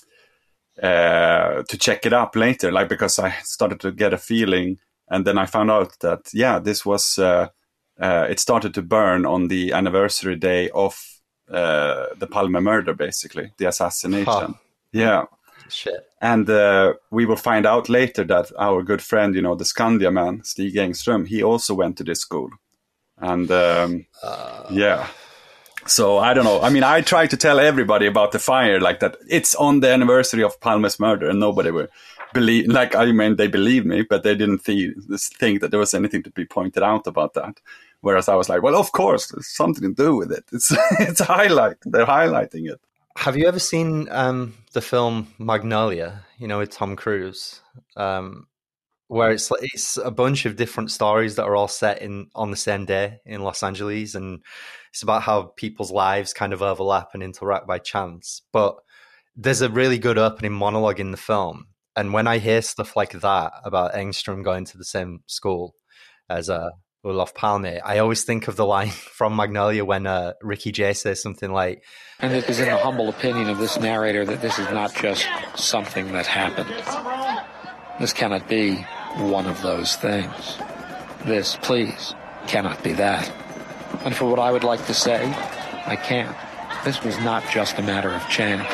check it up later, like, because I started to get a feeling, and then I found out that, this was, it started to burn on the anniversary day of the Palme murder, basically, the assassination. Huh. Yeah. Shit. And we will find out later that our good friend, the Skandia man, Stig Engström, he also went to this school. And yeah. So I don't know. I mean, I tried to tell everybody about the fire, like that it's on the anniversary of Palme's murder, and nobody would believe, like, I mean, they believed me, but they didn't think that there was anything to be pointed out about that. Whereas I was like, well, of course, there's something to do with it. It's a highlight. They're highlighting it. Have you ever seen the film Magnolia, with Tom Cruise, where it's a bunch of different stories that are all set on the same day in Los Angeles, and it's about how people's lives kind of overlap and interact by chance. But there's a really good opening monologue in the film, and when I hear stuff like that about Engström going to the same school as Olof Palme, I always think of the line from Magnolia when Ricky Jay says something like, "And it is in the humble opinion of this narrator that this is not just something that happened. This cannot be one of those things. This, please, cannot be that. And for what I would like to say, I can't. This was not just a matter of chance.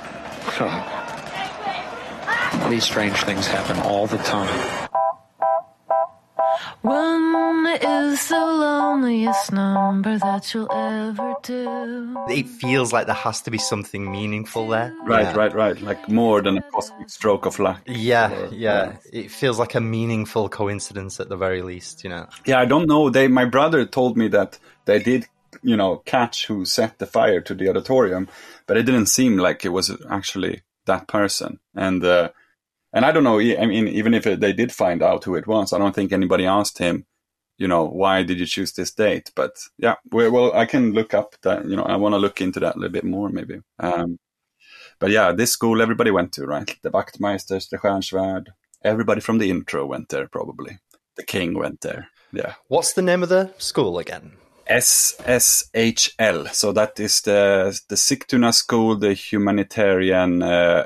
These strange things happen all the time." One is the loneliest number that you'll ever do. It feels like there has to be something meaningful there. Right. Like more than a cosmic stroke of luck. Yeah. It feels like a meaningful coincidence at the very least, Yeah, I don't know. My brother told me that they did catch who set the fire to the auditorium, but it didn't seem like it was actually that person. And I don't know. I mean, even if they did find out who it was, I don't think anybody asked him, why did you choose this date? But yeah, well, I can look up that. I want to look into that a little bit more, maybe. But yeah, this school everybody went to, right? The Wachtmeisters, the Stjärnsvärd, everybody from the intro went there, probably. The king went there. Yeah. What's the name of the school again? SSHL. So that is the Sigtuna School, the Humanitarian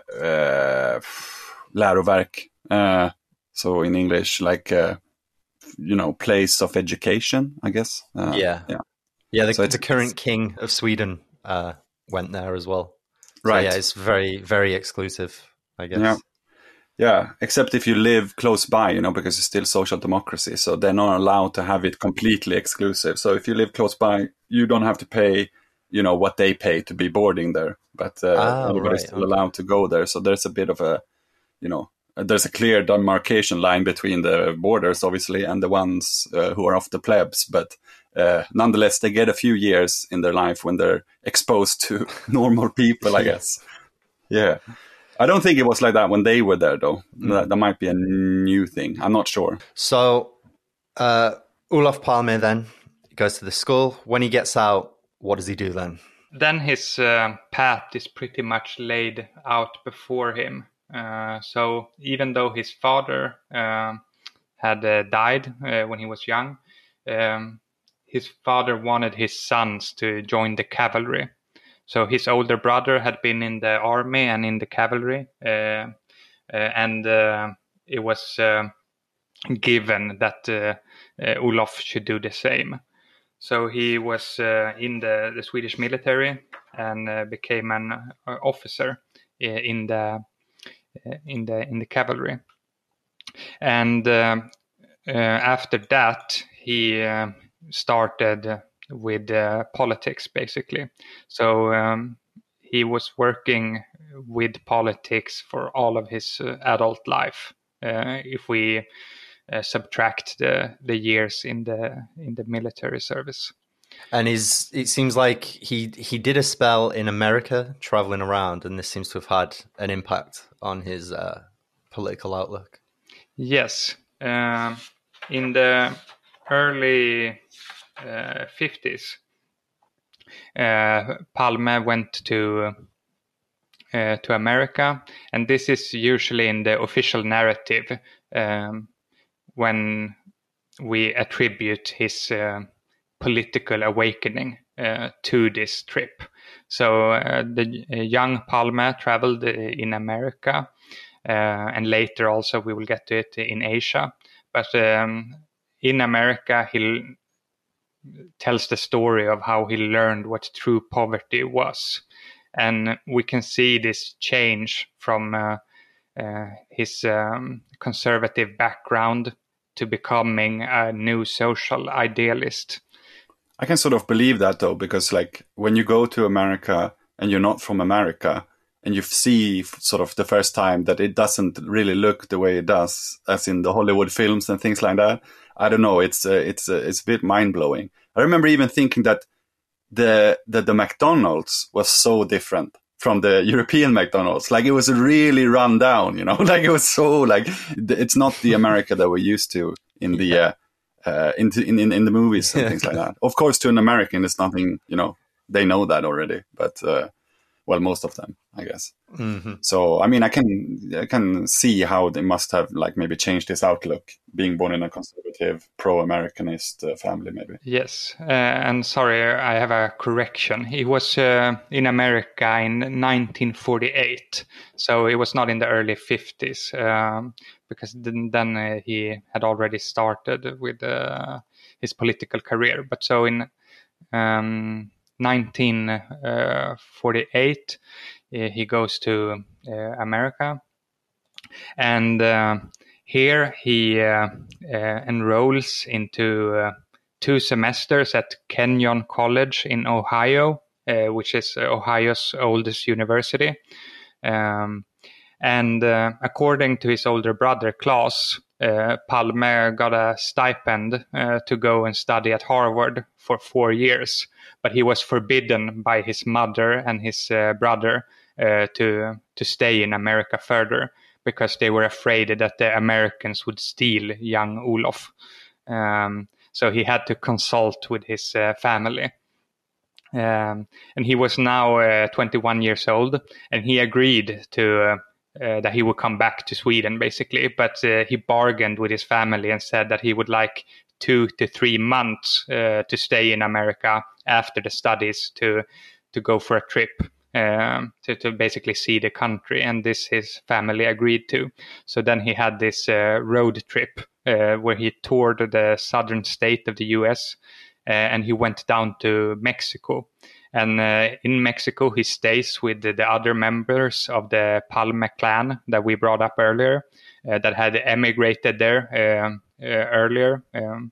Läroverk. So in English, like place of education, I guess. Yeah. The current king of Sweden went there as well. Right. So, yeah, it's very, very exclusive, I guess. Yeah, except if you live close by, because it's still social democracy, so they're not allowed to have it completely exclusive. So if you live close by, you don't have to pay, what they pay to be boarding there, but everybody's still allowed to go there. So there's a bit of a, there's a clear demarcation line between the borders, obviously, and the ones who are of the plebs. But nonetheless, they get a few years in their life when they're exposed to normal people, I guess. Yeah. I don't think it was like that when they were there, though. That might be a new thing. I'm not sure. So Olof Palme then goes to the school. When he gets out, what does he do then? Then his path is pretty much laid out before him. So even though his father had died when he was young, his father wanted his sons to join the cavalry. So his older brother had been in the army and in the cavalry, and it was given that Olof should do the same. So he was in the Swedish military and became an officer in the cavalry. And after that, he started with politics, basically. So he was working with politics for all of his adult life. If we subtract the years in the military service. And it seems like he did a spell in America, traveling around, and this seems to have had an impact on his political outlook. Yes, in the early 50s, Palme went to America, and this is usually in the official narrative when we attribute his political awakening to this trip. So the young Palme traveled in America, and later also we will get to it in Asia. But in America, he tells the story of how he learned what true poverty was. And we can see this change from his conservative background to becoming a new social idealist. I can sort of believe that, though, because like when you go to America and you're not from America and you see sort of the first time that it doesn't really look the way it does as in the Hollywood films and things like that, I don't know. It's a bit mind blowing. I remember even thinking that the McDonald's was so different from the European McDonald's. Like it was really run down, like it was so like it's not the America that we're used to in the in the movies and things like that. Of course, to an American, it's nothing. They know that already, but well, most of them, I guess. Mm-hmm. So, I mean, I can see how they must have like maybe changed his outlook, being born in a conservative, pro-Americanist family, maybe. Yes, and sorry, I have a correction. He was in America in 1948, so it was not in the early 50s, because then he had already started with his political career. But so in 1948, he goes to America, and here he enrolls into 2 semesters at Kenyon College in Ohio, which is Ohio's oldest university. And according to his older brother, Claes, Palme got a stipend to go and study at Harvard for 4 years, but he was forbidden by his mother and his brother to stay in America further, because they were afraid that the Americans would steal young Olof. So he had to consult with his family. And he was now 21 years old, and he agreed to that he would come back to Sweden, basically. But he bargained with his family and said that he would like 2 to 3 months to stay in America after the studies to go for a trip. To basically see the country, and this his family agreed to. So then he had this road trip where he toured the southern state of the US, and he went down to Mexico. And in Mexico, he stays with the other members of the Palme clan that we brought up earlier, that had emigrated there earlier.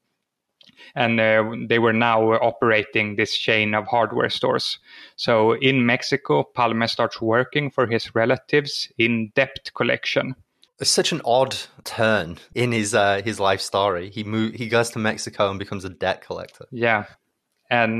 And they were now operating this chain of hardware stores. So in Mexico, Palme starts working for his relatives in debt collection. It's such an odd turn in his life story. He goes to Mexico and becomes a debt collector. Yeah, and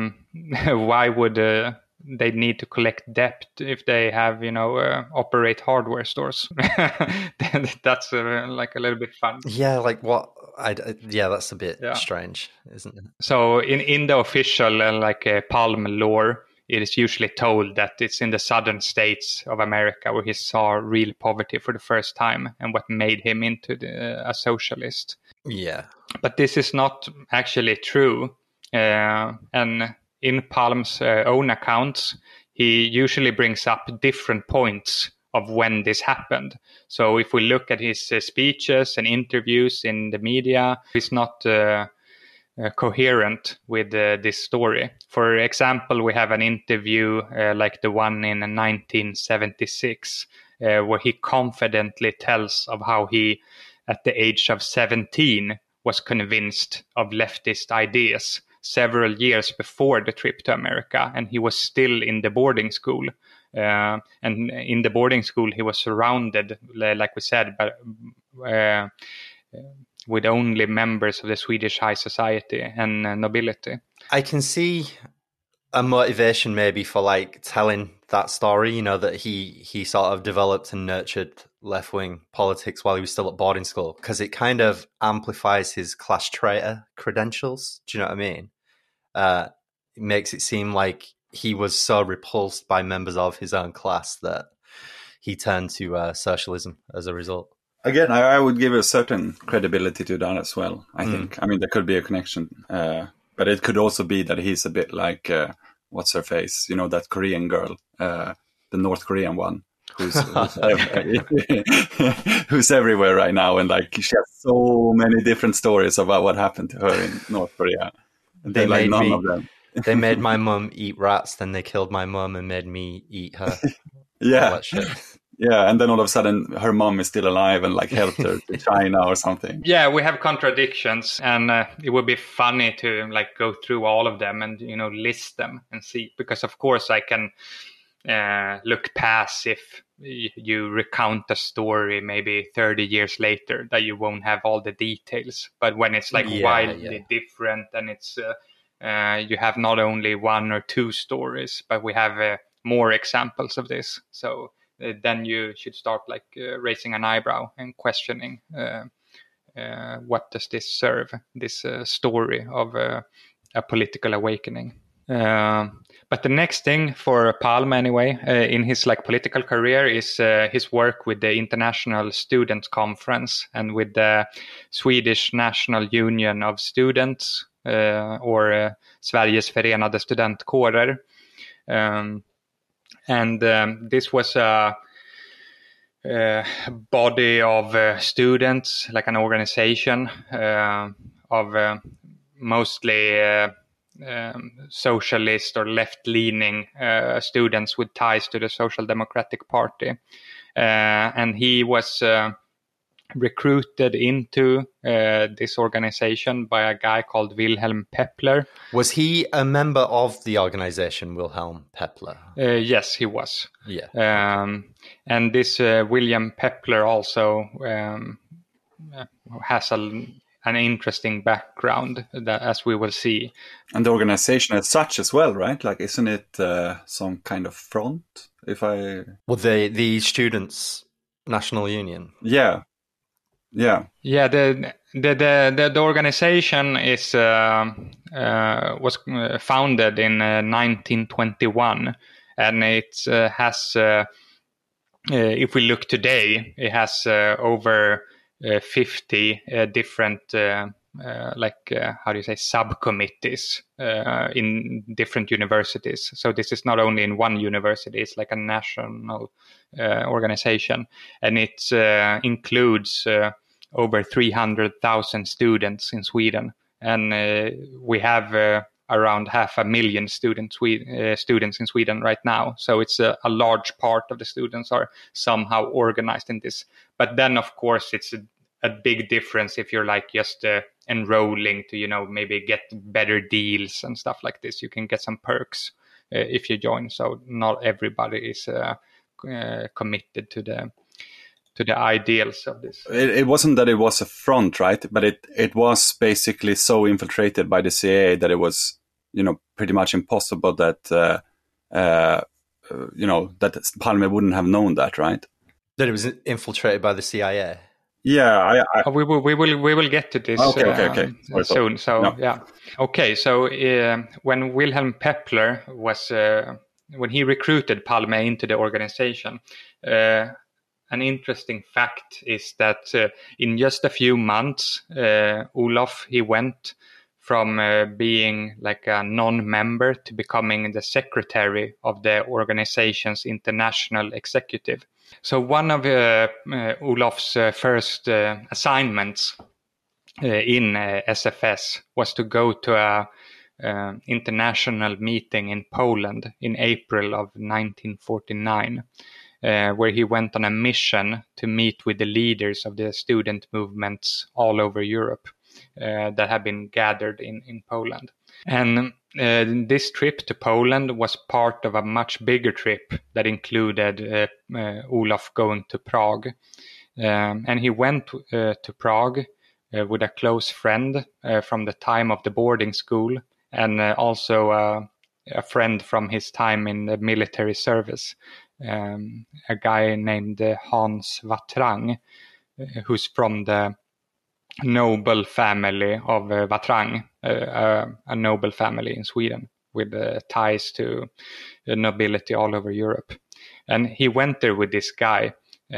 why would they need to collect debt if they have, operate hardware stores? That's like a little bit fun. Yeah, like what? That's a bit strange, isn't it? So in the official Palme lore, it is usually told that it's in the southern states of America where he saw real poverty for the first time, and what made him into a socialist. Yeah, but this is not actually true. And in Palme's own accounts, he usually brings up different points of when this happened. So if we look at his speeches and interviews in the media, he's not coherent with this story. For example, we have an interview like the one in 1976, where he confidently tells of how he, at the age of 17, was convinced of leftist ideas several years before the trip to America, and he was still in the boarding school. And in the boarding school, he was surrounded, like we said, with only members of the Swedish high society and nobility. I can see a motivation maybe for telling that story, that he sort of developed and nurtured left-wing politics while he was still at boarding school, because it kind of amplifies his class traitor credentials. Do you know what I mean? It makes it seem like he was so repulsed by members of his own class that he turned to socialism as a result. Again, I would give a certain credibility to that as well, I think. I mean, there could be a connection. But it could also be that he's a bit like, what's her face? That Korean girl, the North Korean one, who's everywhere right now. And she has so many different stories about what happened to her in North Korea. They made none of them. They made my mum eat rats, then they killed my mum and made me eat her. Yeah. All that shit. Yeah, and then all of a sudden her mom is still alive and helped her to China or something. Yeah, we have contradictions, and it would be funny to go through all of them and list them and see, because of course I can look past if you recount a story maybe 30 years later that you won't have all the details. But when it's wildly different, and it's you have not only one or two stories, but we have more examples of this. So then you should start raising an eyebrow and questioning what does this serve, this story of a political awakening. But the next thing for Palme anyway, in his political career, is his work with the International Student Conference and with the Swedish National Union of Students, or Sveriges Förenade Studentkårer. And this was a body of students, like an organization of mostly socialist or left-leaning students with ties to the Social Democratic Party. And he was recruited into this organization by a guy called Wilhelm Pepler. Was he a member of the organization, Wilhelm Pepler? Yes, he was. Yeah. And this William Pepler also has an interesting background, that, as we will see. And the organization as such as well, right? Like, isn't it some kind of front? Well, the Students' National Union. Yeah. The organization is was founded in 1921, and it has, if we look today, it has over 50 different subcommittees in different universities. So this is not only in one university; it's like a national organization, and it includes over 300,000 students in Sweden, and we have around 500,000 students in Sweden right now. So it's a large part of the students are somehow organized in this. But then, of course, it's a big difference if you're like just enrolling to, maybe get better deals and stuff like this. You can get some perks if you join. So not everybody is committed to the ideals of this. It wasn't that it was a front, right? But it was basically so infiltrated by the CIA that it was, pretty much impossible that, that Palme wouldn't have known that, right? That it was infiltrated by the CIA. Yeah, we will get to this okay. soon. So no. Yeah, okay. So when Wilhelm Pepler was when he recruited Palme into the organization, an interesting fact is that in just a few months, Olof, he went from being like a non-member to becoming the secretary of the organization's international executive. So one of Olof's first assignments in SFS was to go to a international meeting in Poland in April of 1949. Where he went on a mission to meet with the leaders of the student movements all over Europe that have been gathered in Poland. And this trip to Poland was part of a much bigger trip that included Olof going to Prague. And he went to Prague with a close friend from the time of the boarding school, and also a friend from his time in the military service. A guy named Hans Vatrang, who's from the noble family of Vatrang, a noble family in Sweden with ties to the nobility all over Europe. And he went there with this guy,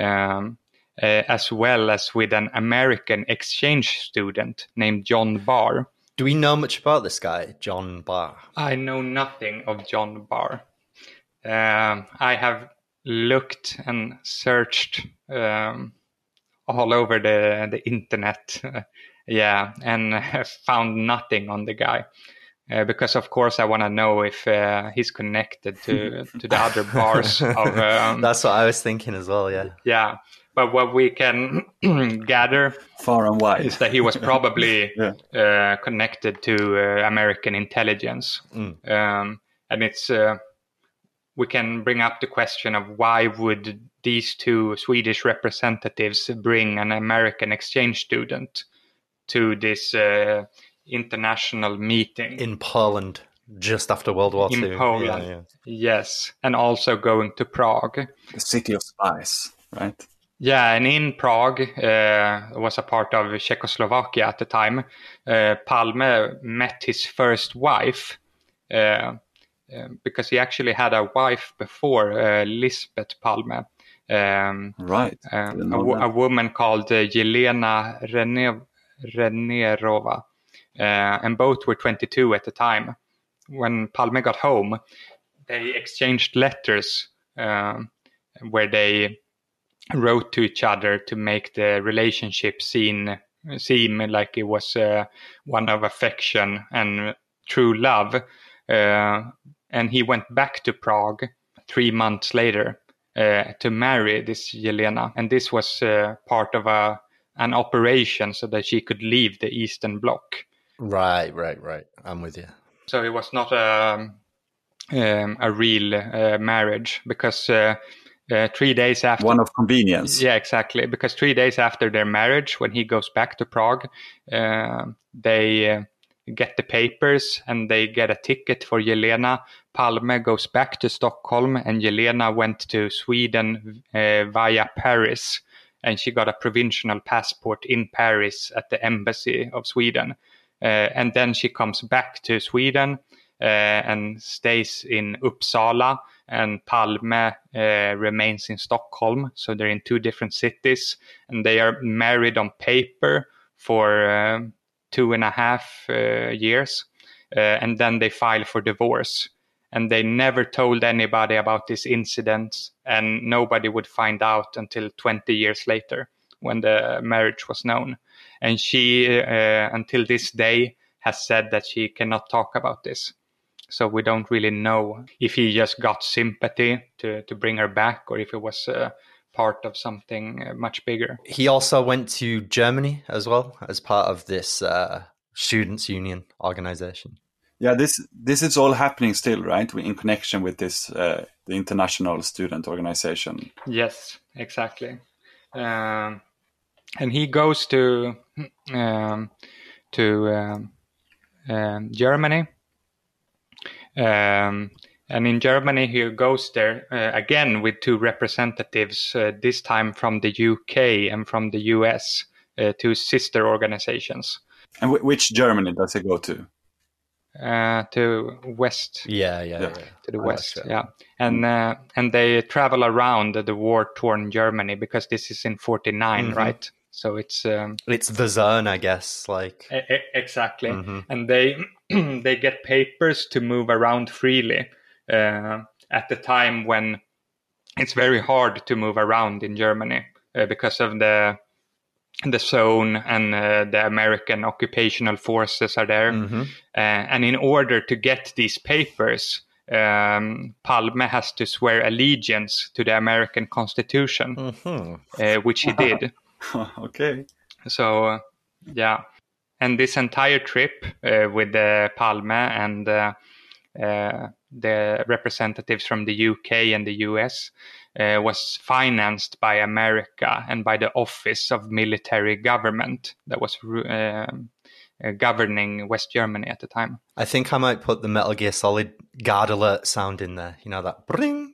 as well as with an American exchange student named John Barr. Do we know much about this guy, John Barr? I know nothing of John Barr. I have looked and searched all over the internet, and found nothing on the guy. Because of course I want to know if he's connected to the other bars. That's what I was thinking as well. Yeah. Yeah, but what we can gather far and wide is that he was probably connected to American intelligence, and it's. We can bring up the question of why would these two Swedish representatives bring an American exchange student to this international meeting in Poland just after World War II. In Poland, yes, and also going to Prague, the city of spies, right? Yeah, and in Prague was a part of Czechoslovakia at the time. Palme met his first wife. Because he actually had a wife before, Lisbeth Palme. Right. A woman called Yelena Renerova. And both were 22 at the time. When Palme got home, they exchanged letters where they wrote to each other to make the relationship seem like it was one of affection and true love. And he went back to Prague 3 months later to marry this Yelena. And this was part of an operation so that she could leave the Eastern Bloc. Right. I'm with you. So it was not a real marriage, because 3 days after. One of convenience. Yeah, exactly. Because 3 days after their marriage, when he goes back to Prague, they get the papers and they get a ticket for Jelena. Palme goes back to Stockholm, and Jelena went to Sweden via Paris, and she got a provisional passport in Paris at the embassy of Sweden. And then she comes back to Sweden and stays in Uppsala, and Palme remains in Stockholm. So they're in two different cities, and they are married on paper for 2.5 years, and then they file for divorce. And they never told anybody about this incident, and nobody would find out until 20 years later when the marriage was known. And she, until this day, has said that she cannot talk about this. So we don't really know if he just got sympathy to bring her back, or if it was part of something much bigger. He also went to Germany as well as part of this students' union organization. Yeah, this is all happening still, right? In connection with this, the International Student Organization. Yes, exactly. And he goes to Germany. And in Germany, he goes there again with two representatives, this time from the UK and from the US, two sister organizations. And which Germany does he go to? To West. Yeah. To the West, yeah. And they travel around the war-torn Germany, because this is in 1949, right? So it's the zone, I guess. Like exactly. And they they get papers to move around freely at the time when it's very hard to move around in Germany because of the zone, and the American occupational forces are there. And in order to get these papers, Palme has to swear allegiance to the American Constitution, which he did. Okay. So, yeah. And this entire trip with Palme and the representatives from the UK and the US was financed by America and by the Office of Military Government that was governing West Germany at the time. I think I might put the Metal Gear Solid guard alert sound in there. You know, that bring.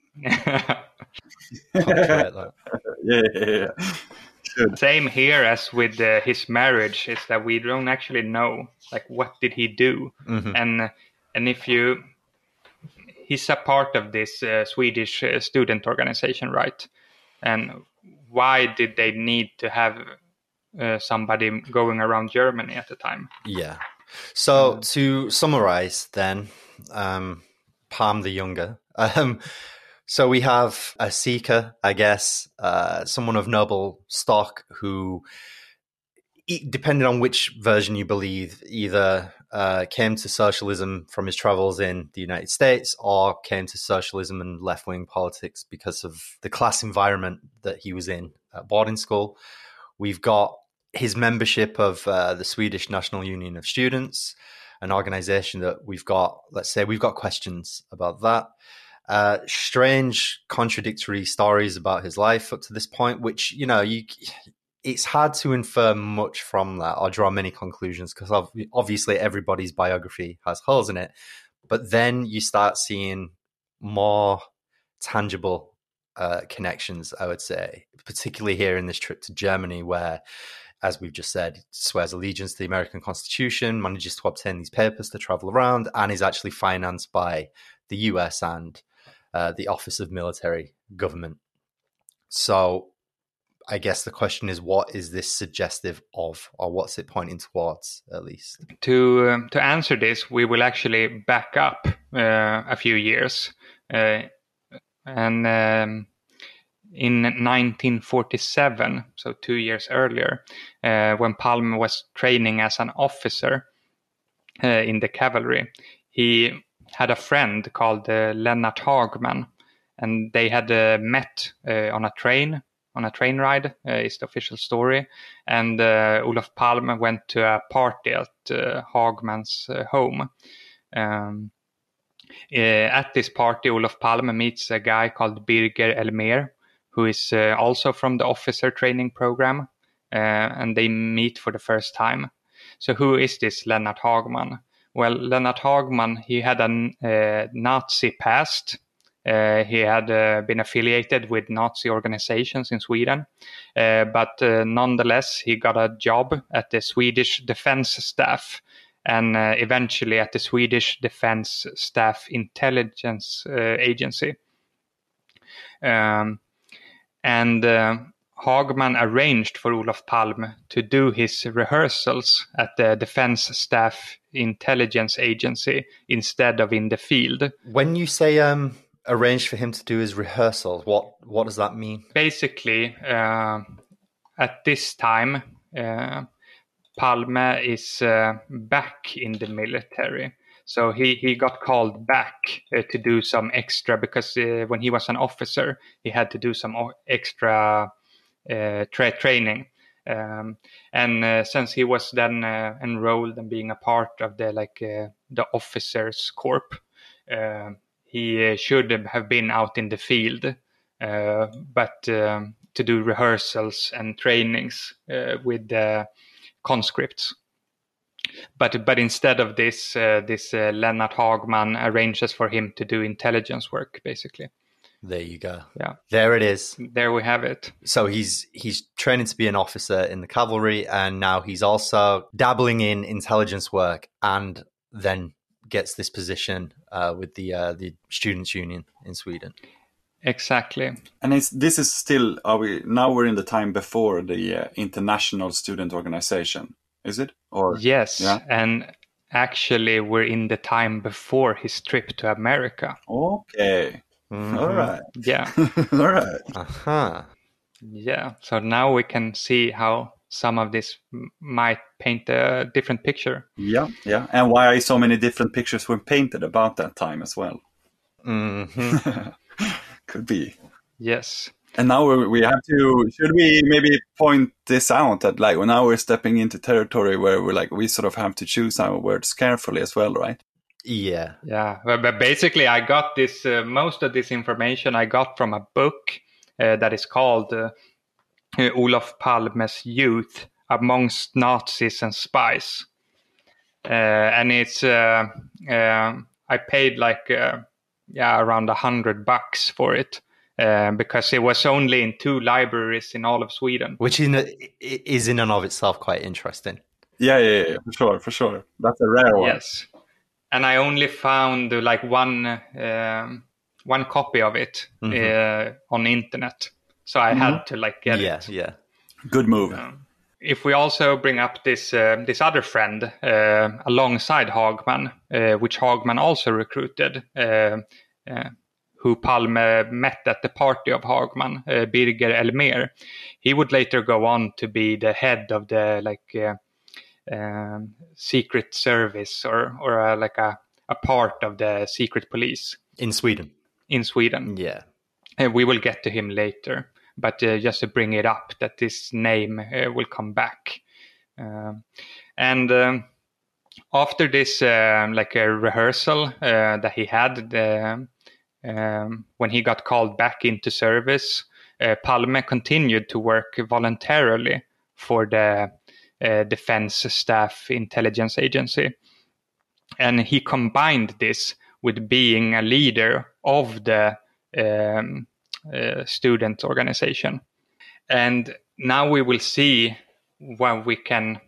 Yeah. Same here as with his marriage, is that we don't actually know, like, what did he do? And if he's a part of this Swedish student organization, right? And why did they need to have somebody going around Germany at the time? Yeah. So to summarize then, Palm the Younger. So we have a seeker, I guess, someone of noble stock who, depending on which version you believe, either came to socialism from his travels in the United States, or came to socialism and left-wing politics because of the class environment that he was in at boarding school. We've got his membership of the Swedish National Union of Students, an organization that we've got questions about that. Strange, contradictory stories about his life up to this point, which, you know, it's hard to infer much from that or draw many conclusions, because obviously everybody's biography has holes in it. But then you start seeing more tangible connections, I would say, particularly here in this trip to Germany, where, as we've just said, swears allegiance to the American Constitution, manages to obtain these papers to travel around, and is actually financed by the US and the Office of Military Government. So I guess the question is, what is this suggestive of, or what's it pointing towards, at least? To answer this, we will actually back up a few years. And in 1947, so 2 years earlier, when Palme was training as an officer in the cavalry, he had a friend called Lennart Hagman, and they had met on a train ride, is the official story. And Olof Palme went to a party at Hagman's home. At this party, Olof Palme meets a guy called Birger Elmer, who is also from the officer training program, and they meet for the first time. So who is this Lennart Hagman? Well, Lennart Hagman, he had a Nazi past. He had been affiliated with Nazi organizations in Sweden, but nonetheless, he got a job at the Swedish Defense Staff and eventually at the Swedish Defense Staff Intelligence Agency. And Hagman arranged for Olof Palme to do his rehearsals at the Defense Staff Intelligence Agency instead of in the field. When you say arranged for him to do his rehearsal, what does that mean? Basically, at this time, Palme is back in the military. So he got called back to do some extra, because when he was an officer, he had to do some extra training. And since he was then enrolled and being a part of the officers corps, he should have been out in the field, but to do rehearsals and trainings with the conscripts. But instead of this Lennart Hagman arranges for him to do intelligence work, basically. There you go. Yeah. There it is. There we have it. So he's training to be an officer in the cavalry, and now he's also dabbling in intelligence work, and then gets this position with the Students' Union in Sweden. Exactly. And this is still, we're in the time before the International Student Organization, is it? Or yes, yeah? And actually we're in the time before his trip to America. Okay. Mm-hmm. All right. Yeah. All right. Uh-huh. Yeah. So now we can see how some of this might paint a different picture. Yeah, yeah. And why so many different pictures were painted about that time as well. Mm-hmm. Could be. Yes. And now we have to, should we maybe point this out that now we're stepping into territory where we sort of have to choose our words carefully as well, right? Yeah. Yeah. But basically I got this, most of this information I got from a book that is called Olof Palme's Youth Amongst Nazis and Spies. And it's, I paid around $100 for it. Because it was only in 2 libraries in all of Sweden. Which is in and of itself quite interesting. Yeah, for sure. That's a rare one. Yes. And I only found one copy of it on the internet. So I had to get it. Yeah. Good move. If we also bring up this other friend alongside Hagman, which Hagman also recruited, who Palme met at the party of Hagman, Birger Elmér. He would later go on to be the head of the secret service or a part of the secret police. In Sweden? In Sweden. Yeah. We will get to him later, but just to bring it up that this name will come back. And after this a rehearsal that he had, when he got called back into service, Palme continued to work voluntarily for the Defense Staff Intelligence Agency. And he combined this with being a leader of the student organization. And now we will see what we can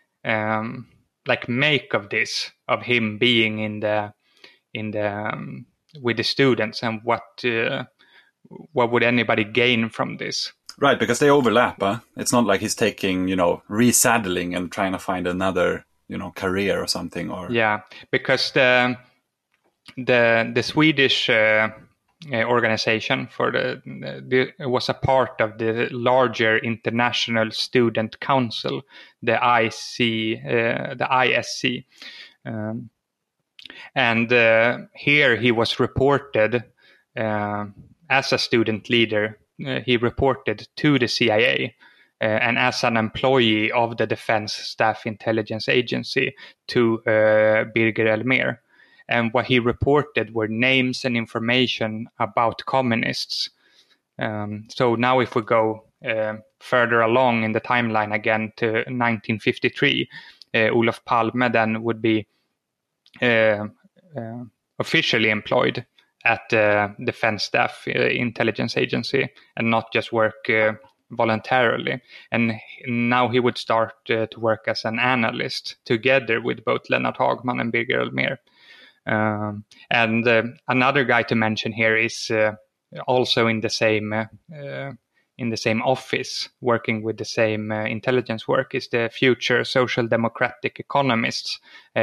make of this, of him being in the with the students, and what would anybody gain from this? Right, because they overlap. It's not like he's taking, resaddling and trying to find another, career or something. Or yeah, because the Swedish organization for it was a part of the larger International Student Council, the ISC. And here he was reported as a student leader. He reported to the CIA and as an employee of the Defense Staff Intelligence Agency to Birger Elmér. And what he reported were names and information about communists So now if we go further along in the timeline again to 1953, Olof Palme then would be officially employed at the Defense Staff Intelligence Agency and not just work voluntarily. And now he would start to work as an analyst together with both Lennart Hagman and Birger Elmér. And another guy to mention here is also in the same office, working with the same intelligence work, is the future social democratic economist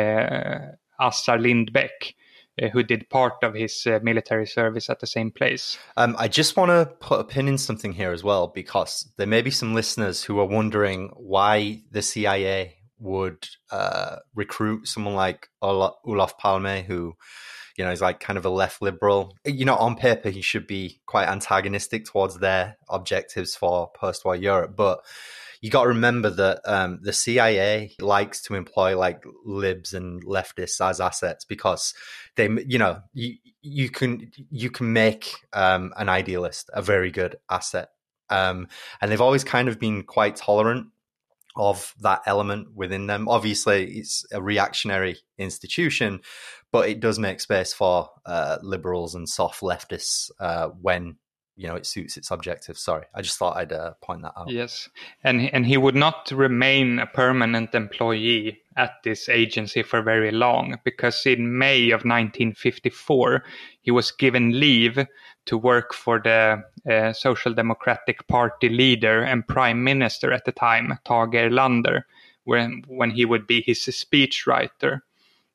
Assar Lindbeck, who did part of his military service at the same place. I just want to put a pin in something here as well, because there may be some listeners who are wondering why the CIA would recruit someone like Olof Palme, who, you know, is like kind of a left liberal. You know, on paper, he should be quite antagonistic towards their objectives for post-war Europe. But you got to remember that the CIA likes to employ like libs and leftists as assets because they, you know, you can make an idealist a very good asset. And they've always kind of been quite tolerant of that element within them. Obviously, it's a reactionary institution, but it does make space for liberals and soft leftists when, you know, it suits its objective. Sorry, I just thought I'd point that out. Yes, and he would not remain a permanent employee at this agency for very long, because in May of 1954, he was given leave to work for the Social Democratic Party leader and Prime Minister at the time, Tage Erlander, when he would be his speechwriter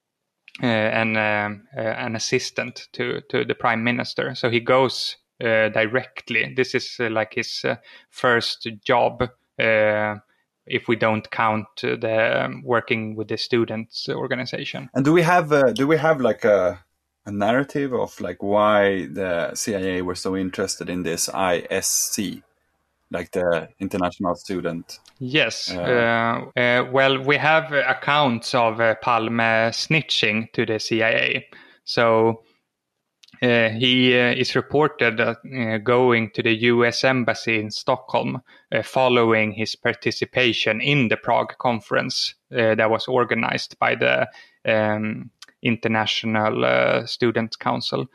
and an assistant to the Prime Minister. So he goes directly. This is like his first job, if we don't count the working with the students' organization. And do we have like a narrative of like why the CIA were so interested in this ISC, like the International Student? Yes. Well, we have accounts of Palme snitching to the CIA. So he is reported going to the US Embassy in Stockholm following his participation in the Prague conference that was organized by the International Student Council.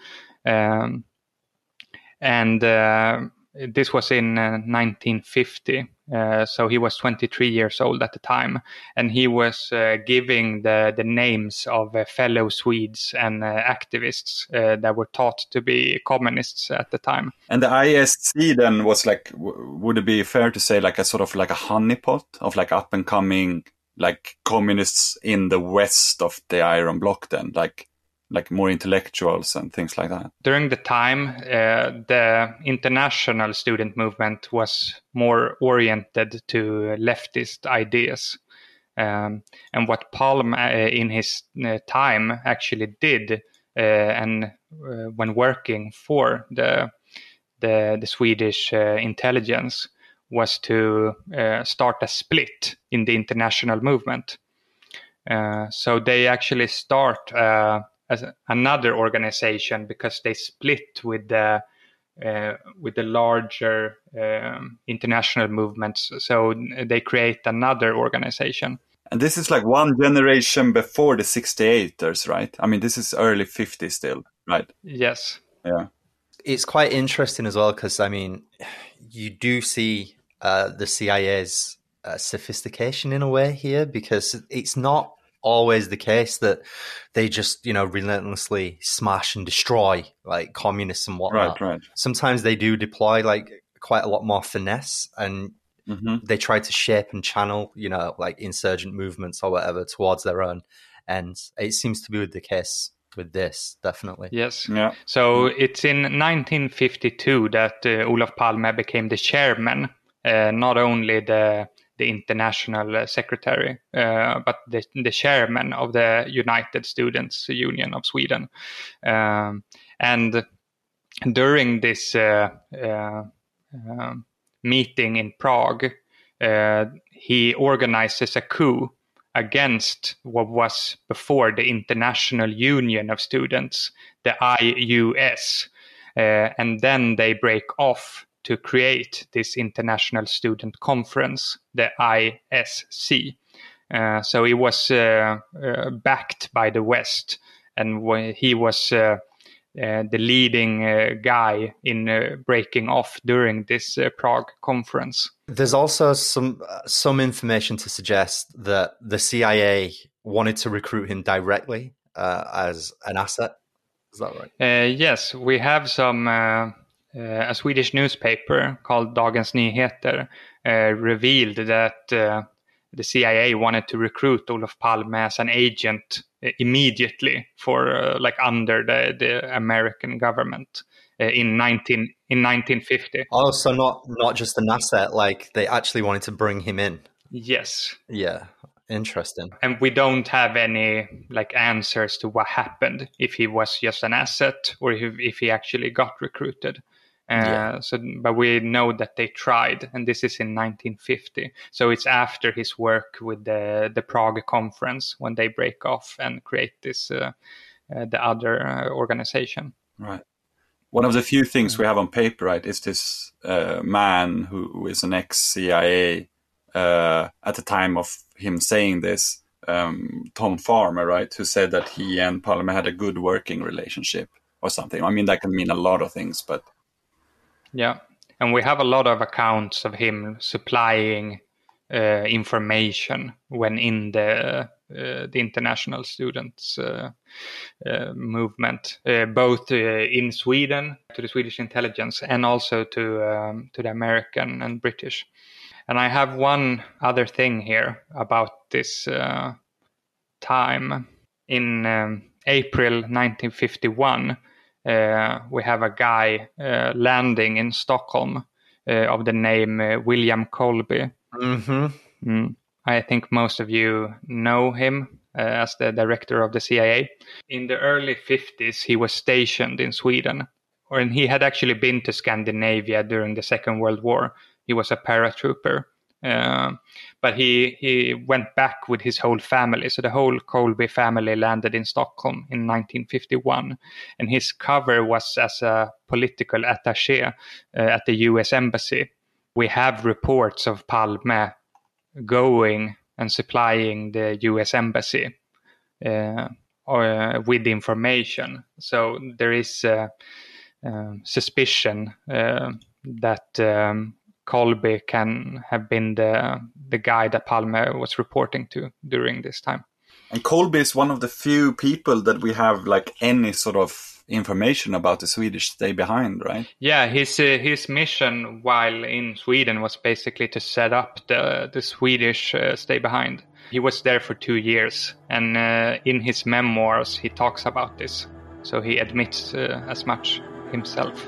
And this was in 1950. So he was 23 years old at the time, and he was giving the names of fellow Swedes and activists that were thought to be communists at the time. And the ISC then was like, would it be fair to say like a sort of like a honeypot of like up and coming like communists in the west of the Iron Bloc then, like more intellectuals and things like that? During the time, the international student movement was more oriented to leftist ideas. And what Palme in his time actually did, and when working for the Swedish intelligence, was to start a split in the international movement. So they actually start as another organization because they split with the larger international movements. So they create another organization. And this is like one generation before the 68ers, right? I mean, this is early 50s still, right? Yes. Yeah. It's quite interesting as well because, I mean, you do see the CIA's sophistication in a way here, because it's not always the case that they just, you know, relentlessly smash and destroy like communists and whatnot. Right. Sometimes they do deploy like quite a lot more finesse, and they try to shape and channel, you know, like insurgent movements or whatever towards their own ends. It seems to be the case with this, definitely. Yes. Yeah. So it's in 1952 that Olof Palme became the chairman, not only the international secretary, but the chairman of the United Students' Union of Sweden. And during this meeting in Prague, he organizes a coup against what was before the International Union of Students, the IUS. And then they break off to create this International Student Conference, the ISC. So he was backed by the West, and he was the leading guy in breaking off during this Prague conference. There's also some information to suggest that the CIA wanted to recruit him directly as an asset. Is that right? Yes, we have a Swedish newspaper called Dagens Nyheter revealed that the CIA wanted to recruit Olof Palme as an agent immediately for under the American government in 1950. Also, not just an asset, like they actually wanted to bring him in. Yes. Yeah. Interesting. And we don't have any answers to what happened, if he was just an asset or if he actually got recruited. But we know that they tried, and this is in 1950. So it's after his work with the Prague conference when they break off and create this the other organization. Right. One of the few things we have on paper, right, is this man who is an ex-CIA at the time of him saying this, Tom Farmer, right, who said that he and Palme had a good working relationship or something. I mean, that can mean a lot of things, but... Yeah, and we have a lot of accounts of him supplying information when in the international students movement, both in Sweden to the Swedish intelligence and also to the American and British. And I have one other thing here about this time. In April 1951, we have a guy landing in Stockholm of the name William Colby. Mm-hmm. I think most of you know him as the director of the CIA. In the early 50s, he was stationed in Sweden, and he had actually been to Scandinavia during the Second World War. He was a paratrooper. But he went back with his whole family. So the whole Colby family landed in Stockholm in 1951. And his cover was as a political attaché at the US Embassy. We have reports of Palme going and supplying the US Embassy with information. So there is suspicion that Colby can have been the guy that Palme was reporting to during this time. And Colby is one of the few people that we have any sort of information about the Swedish stay behind, right? Yeah, his mission while in Sweden was basically to set up the Swedish stay behind. He was there for 2 years, and in his memoirs he talks about this. So he admits as much himself.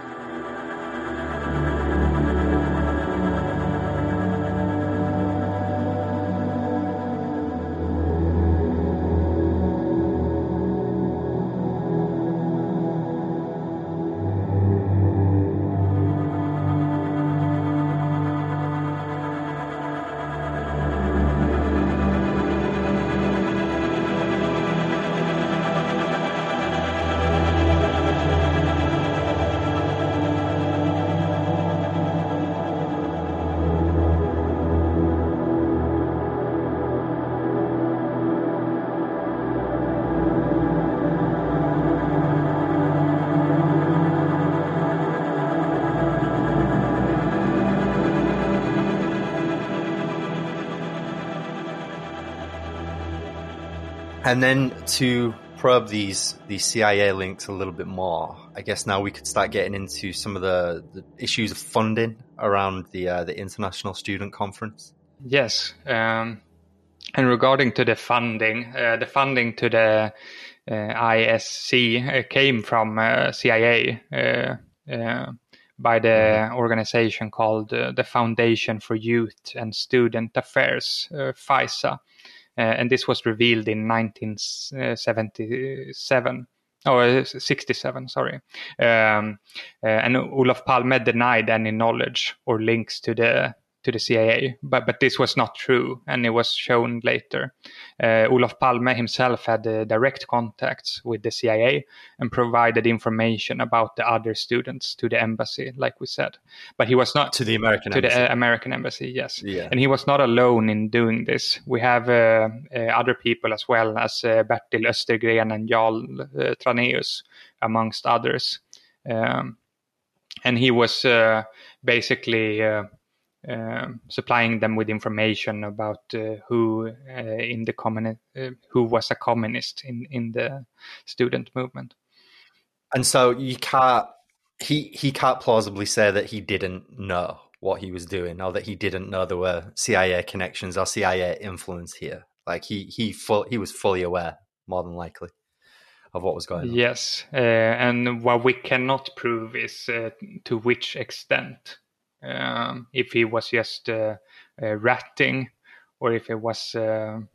And then to probe these CIA links a little bit more, I guess now we could start getting into some of the issues of funding around the International Student Conference. Yes, and regarding to the funding to the ISC came from CIA by the organization called the Foundation for Youth and Student Affairs, FISA. And this was revealed in 1967. 67, sorry. And Olof Palme denied any knowledge or links to the to the CIA, but this was not true, and it was shown later. Olof Palme himself had direct contacts with the CIA and provided information about the other students to the embassy, like we said. But he was not To the American to embassy. the American embassy, yes. Yeah. And he was not alone in doing this. We have other people as well, as Bertil Östergren and Jarl Traneus, amongst others. And he was basically supplying them with information about who was a communist in the student movement. And so you can't, he can't plausibly say that he didn't know what he was doing, or that he didn't know there were CIA connections or CIA influence here. Like he was fully aware, more than likely, of what was going on. Yes, and what we cannot prove is to which extent. If he was just ratting, or if it was on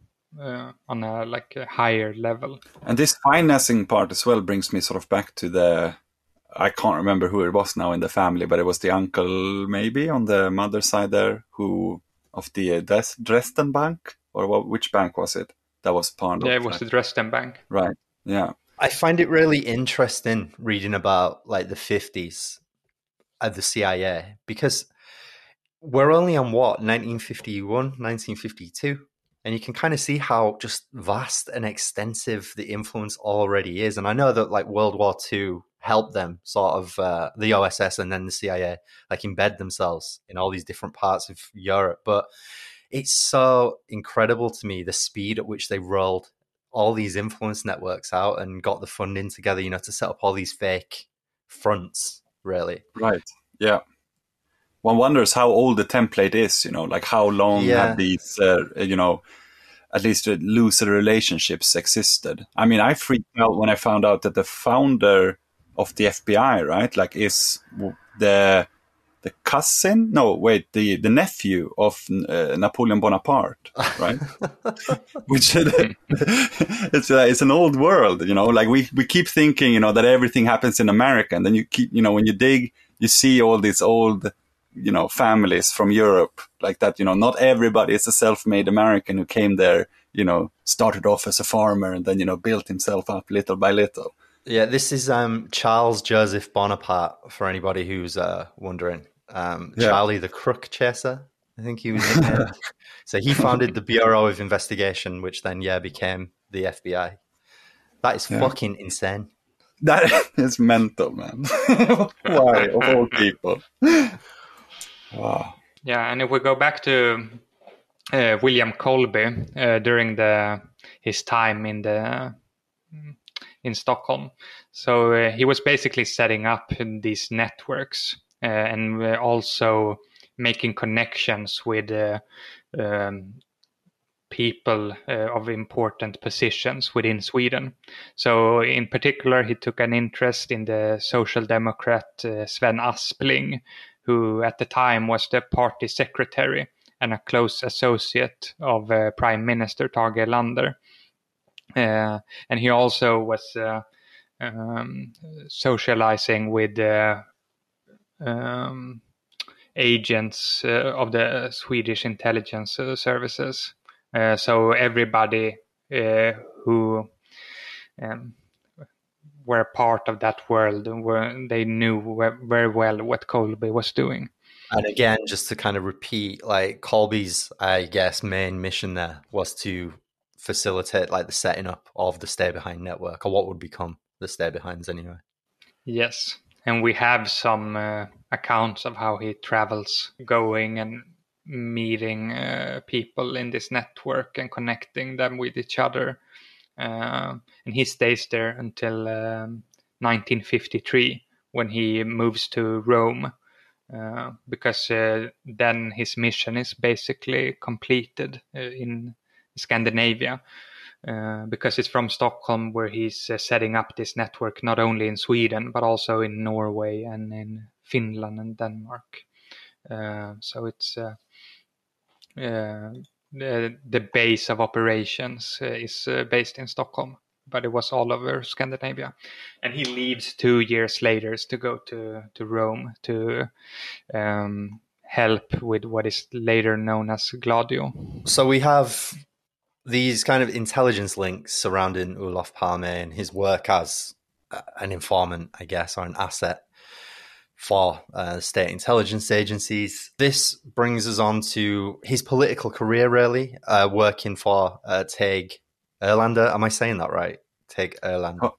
a higher level. And this financing part as well brings me sort of back to I can't remember who it was now in the family, but it was the uncle maybe on the mother's side there, who of the Dresden Bank, or which bank was it? That was part of. Yeah, it was the Dresden Bank. Right. Yeah. I find it really interesting reading about like the 50s of the CIA, because we're only on 1951, 1952, and you can kind of see how just vast and extensive the influence already is. And I know that like World War II helped them sort of the OSS and then the CIA like embed themselves in all these different parts of Europe. But it's so incredible to me the speed at which they rolled all these influence networks out and got the funding together, to set up all these fake fronts, really. Right. Yeah. One wonders how old the template is, like how long have these, at least looser relationships existed. I mean, I freaked out when I found out that the founder of the FBI, right, like is the cousin? No, wait, the nephew of Napoleon Bonaparte, right? Which it's an old world, like we keep thinking, that everything happens in America, and then you keep, when you dig, you see all these old, families from Europe like that. Not everybody is a self-made American who came there, started off as a farmer and then, built himself up little by little. Yeah, this is Charles Joseph Bonaparte, for anybody who's wondering. Charlie the Crook Chaser, I think he was nicknamed. So he founded the Bureau of Investigation, which then, became the FBI. That is fucking insane. That is mental, man. Why, of all people? Wow. Yeah, and if we go back to William Colby during his time in Stockholm, so he was basically setting up these networks and also making connections with people of important positions within Sweden. So in particular, he took an interest in the Social Democrat Sven Aspling, who at the time was the party secretary and a close associate of Prime Minister Tage Erlander. And he also was socializing with agents of the Swedish intelligence services. So everybody who were part of that world, they knew very well what Colby was doing. And again, just to kind of repeat, like Colby's, I guess, main mission there was to facilitate like the setting up of the Stay Behind network, or what would become the Stay Behinds anyway. Yes, and we have some accounts of how he travels, going and meeting people in this network and connecting them with each other. And he stays there until 1953, when he moves to Rome, because then his mission is basically completed in Scandinavia, because it's from Stockholm where he's setting up this network, not only in Sweden, but also in Norway and in Finland and Denmark. So it's the base of operations is based in Stockholm, but it was all over Scandinavia. And he leaves 2 years later to go to Rome to help with what is later known as Gladio. So we have these kind of intelligence links surrounding Olof Palme and his work as an informant, I guess, or an asset for state intelligence agencies. This brings us on to his political career, really, working for Tage Erlander. Am I saying that right? Tage Erlander.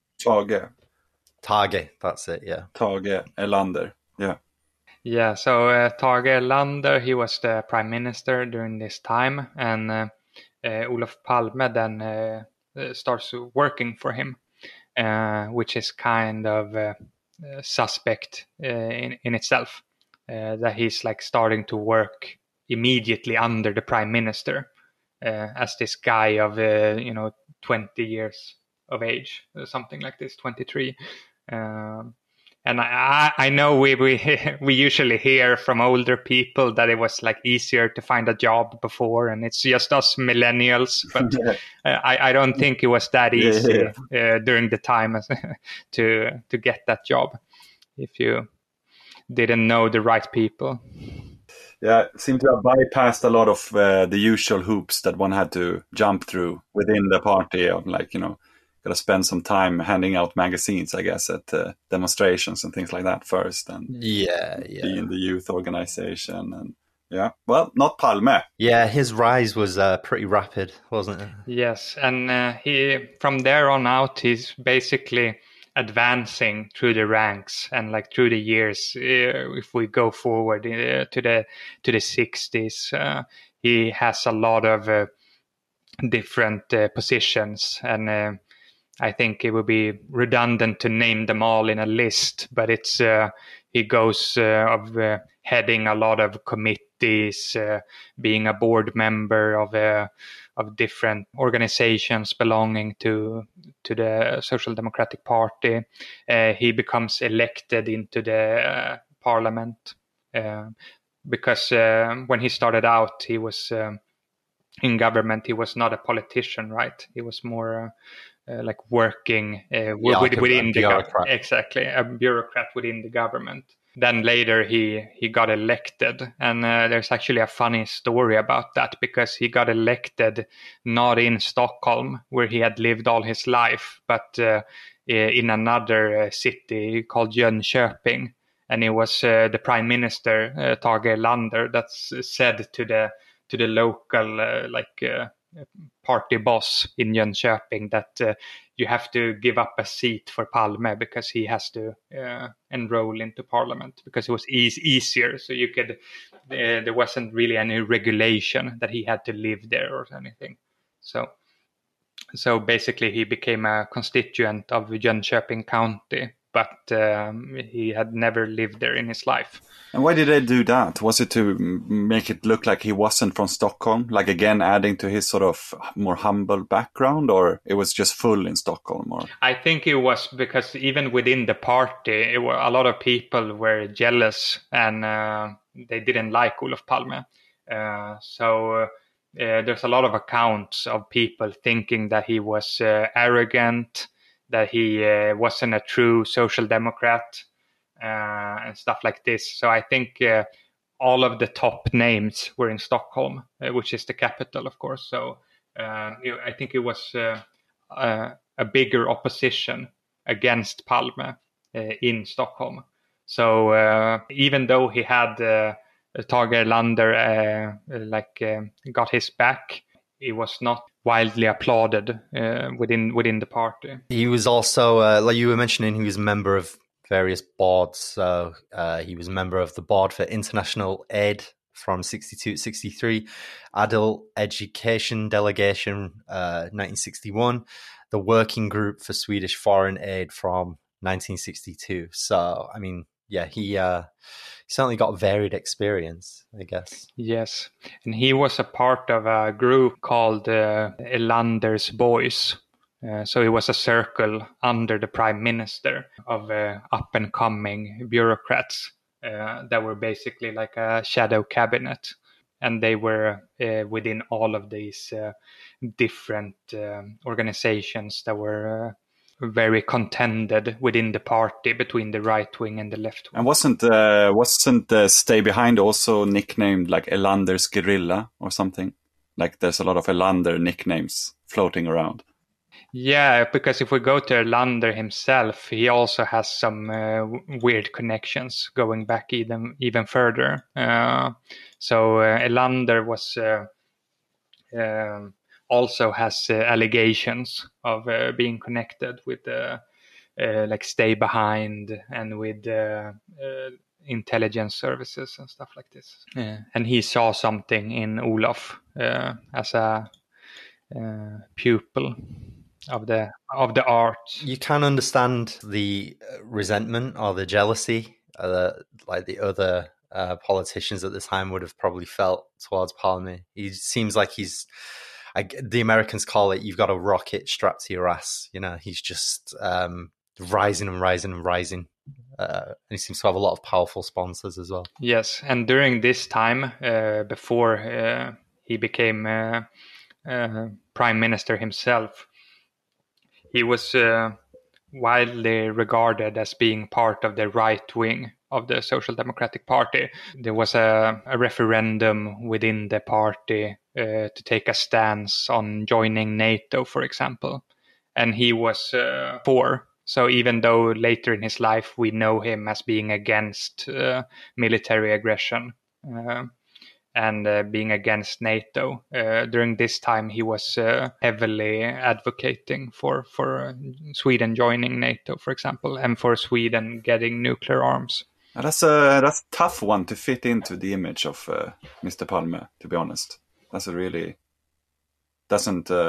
Tage, that's it, yeah. Tage Erlander, yeah. Yeah, so Tage Erlander, he was the prime minister during this time, and Olof Palme then starts working for him, which is kind of suspect in itself, that he's like starting to work immediately under the prime minister as this guy of 20 years of age, something like this, 23. And I know we usually hear from older people that it was like easier to find a job before, and it's just us millennials. But I don't think it was that easy during the time to get that job if you didn't know the right people. Yeah, it seemed to have bypassed a lot of the usual hoops that one had to jump through within the party of got to spend some time handing out magazines, I guess, at demonstrations and things like that first, and be in the youth organization, and well, not Palme. Yeah, his rise was pretty rapid, wasn't it? Yes, and he from there on out, he's basically advancing through the ranks and like through the years. If we go forward to the 60s, he has a lot of different positions, and I think it would be redundant to name them all in a list, but it's he goes of heading a lot of committees, being a board member of different organizations belonging to the Social Democratic Party. He becomes elected into the parliament because when he started out, he was in government. He was not a politician, right? He was more like working within the government. Exactly, a bureaucrat within the government. Then later he got elected, and there's actually a funny story about that, because he got elected not in Stockholm, where he had lived all his life, but in another city called Jönköping. And it was the prime minister, Tage Erlander, that said to the local party boss in Jönköping that you have to give up a seat for Palme because he has to enroll into parliament, because it was easier. So you could, there wasn't really any regulation that he had to live there or anything. So basically he became a constituent of Jönköping County, but he had never lived there in his life. And why did they do that? Was it to make it look like he wasn't from Stockholm? Like, again, adding to his sort of more humble background, or it was just full in Stockholm? Or I think it was because even within the party, a lot of people were jealous, and they didn't like Olof Palme. So there's a lot of accounts of people thinking that he was arrogant, that he wasn't a true social democrat, and stuff like this. So I think all of the top names were in Stockholm, which is the capital, of course. So I think it was a bigger opposition against Palme in Stockholm. So even though he had Tage Erlander got his back, he was not widely applauded within the party. He was also, like you were mentioning, he was a member of various boards. So he was a member of the board for international aid from 62 to 63, adult education delegation 1961, the working group for Swedish foreign aid from 1962. So, I mean, yeah, he certainly got varied experience, I guess. Yes, and he was a part of a group called Erlander's Boys. So it was a circle under the prime minister of up-and-coming bureaucrats that were basically like a shadow cabinet. And they were within all of these different organizations that were very contended within the party between the right wing and the left wing. And wasn't Stay Behind also nicknamed like Elander's Guerrilla or something? Like there's a lot of Elander nicknames floating around. Yeah, because if we go to Erlander himself, he also has some weird connections going back even further. So Erlander was also has allegations of being connected with like Stay Behind and with intelligence services and stuff like this. And he saw something in Olof as a pupil of the art. You can understand the resentment or the jealousy like the other politicians at the time would have probably felt towards Palme. He seems like the Americans call it, you've got a rocket strapped to your ass. You know, he's just rising and rising and rising. And he seems to have a lot of powerful sponsors as well. Yes, and during this time, before he became prime minister himself, he was widely regarded as being part of the right wing of the Social Democratic Party. There was a referendum within the party to take a stance on joining NATO, for example. And he was for. So even though later in his life we know him as being against military aggression and being against NATO, during this time he was heavily advocating for Sweden joining NATO, for example, and for Sweden getting nuclear arms. That's a tough one to fit into the image of Mr. Palme, to be honest. That's a really does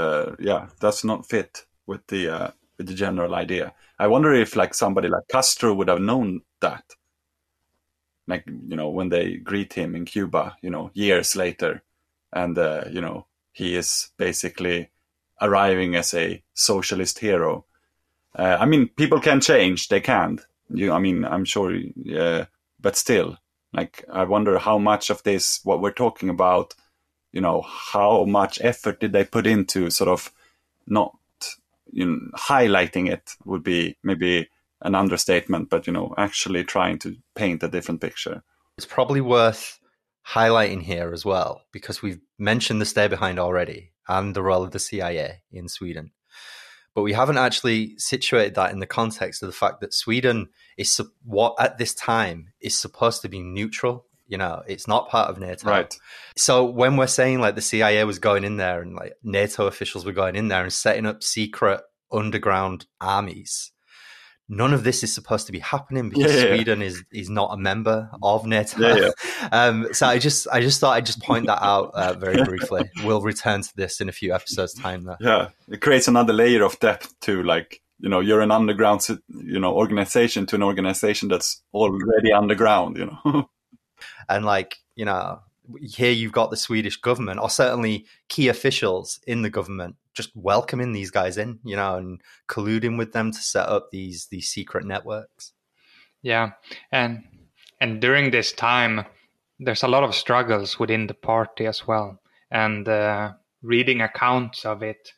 not fit with the general idea. I wonder if like somebody like Castro would have known that, like, you know, when they greet him in Cuba, you know, years later, and you know, he is basically arriving as a socialist hero. I mean, people can change; they can't. I mean, I'm sure, but still, like, I wonder how much of this, what we're talking about, you know, how much effort did they put into sort of not, you know, highlighting it would be maybe an understatement, but, you know, actually trying to paint a different picture. It's probably worth highlighting here as well, because we've mentioned the Stay Behind already and the role of the CIA in Sweden. But we haven't actually situated that in the context of the fact that Sweden is what at this time is supposed to be neutral. You know, it's not part of NATO. Right. So when we're saying like the CIA was going in there and like NATO officials were going in there and setting up secret underground armies, none of this is supposed to be happening because Sweden is not a member of NATO. So I just thought I'd just point that out very briefly. We'll return to this in a few episodes' time though. Yeah, it creates another layer of depth to, like, you know, you're an underground, you know, organization to an organization that's already underground, you know. And like, you know, here you've got the Swedish government, or certainly key officials in the government, just welcoming these guys in, you know, and colluding with them to set up these secret networks. Yeah, and during this time, there's a lot of struggles within the party as well. And reading accounts of it,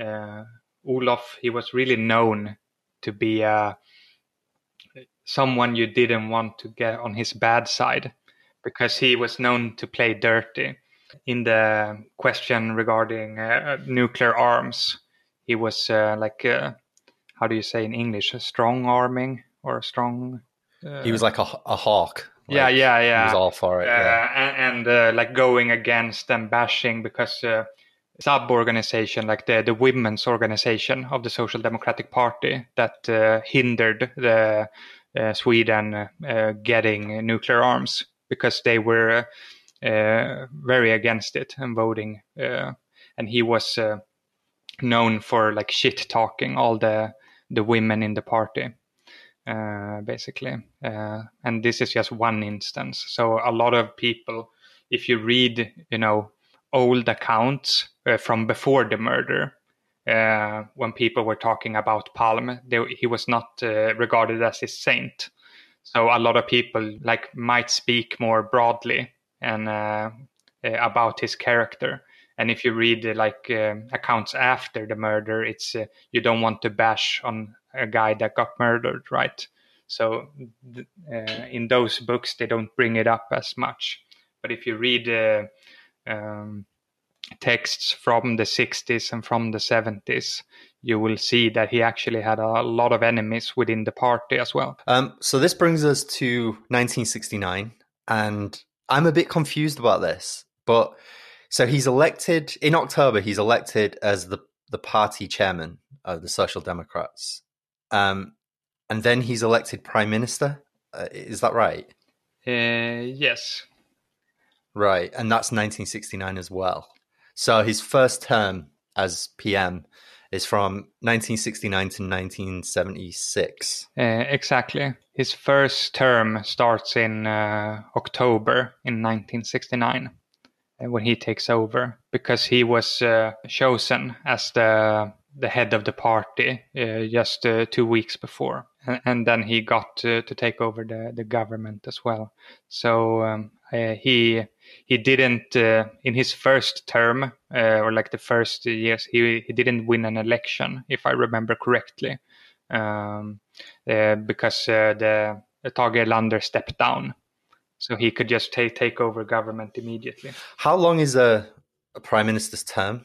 Olof, he was really known to be someone you didn't want to get on his bad side, because he was known to play dirty. In the question regarding nuclear arms, he was how do you say in English, strong arming or strong? He was like a hawk. Like, yeah. He was all for it. And like going against and bashing, because sub-organization, like the women's organization of the Social Democratic Party, that hindered the Sweden getting nuclear arms, because they were very against it and voting. And he was known for like shit talking all the women in the party, basically. And this is just one instance. So a lot of people, if you read, you know, old accounts from before the murder, when people were talking about Palme, he was not regarded as a saint. So a lot of people like might speak more broadly and about his character, And if you read accounts after the murder, it's you don't want to bash on a guy that got murdered, right? So in those books, they don't bring it up as much. But if you read texts from the 60s and from the 70s, you will see that he actually had a lot of enemies within the party as well. So this brings us to 1969, and I'm a bit confused about this. But so he's elected in October. He's elected as the party chairman of the Social Democrats, and then he's elected prime minister. Is that right? Yes. Right, and that's 1969 as well. So his first term as PM is from 1969 to 1976. Exactly. His first term starts in October in 1969 when he takes over, because he was chosen as the head of the party just 2 weeks before. And then he got to take over the government as well. So he didn't in his first term or like the first years he didn't win an election, if I remember correctly, because the Tage Erlander stepped down, so he could just take over government immediately. How long is a prime minister's term?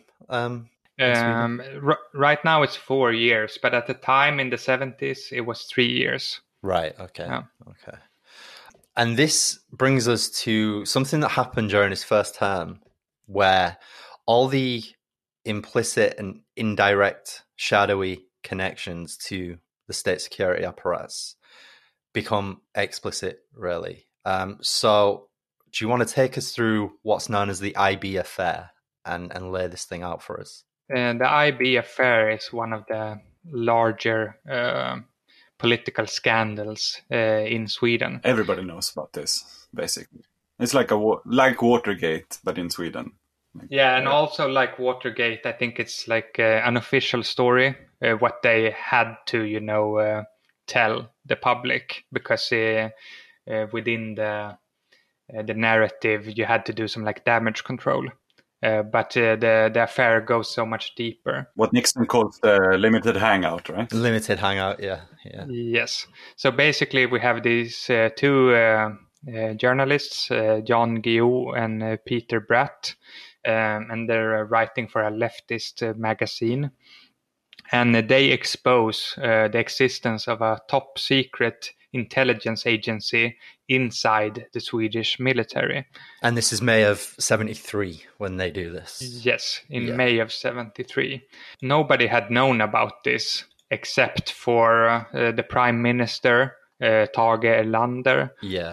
Right now it's 4 years, but at the time in the 70s it was 3 years. Right. Okay. Yeah. Okay. And this brings us to something that happened during his first term, where all the implicit and indirect shadowy connections to the state security apparatus become explicit, really. So do you want to take us through what's known as the IB affair and lay this thing out for us? The IB affair is one of the larger political scandals in Sweden. Everybody knows about this, basically. It's like like Watergate, but in Sweden. Yeah, and also like Watergate, I think it's like an official story, what they had to, tell the public, because within the narrative, you had to do some like damage control. But the affair goes so much deeper. What Nixon calls the limited hangout, right? Limited hangout, yeah. Yes. So basically, we have these two journalists, Jan Guillou and Peter Bratt, and they're writing for a leftist magazine. And they expose the existence of a top secret intelligence agency inside the Swedish military. And this is May of 73 when they do this. Yes, in May of 73. Nobody had known about this except for the Prime Minister, Tage Erlander,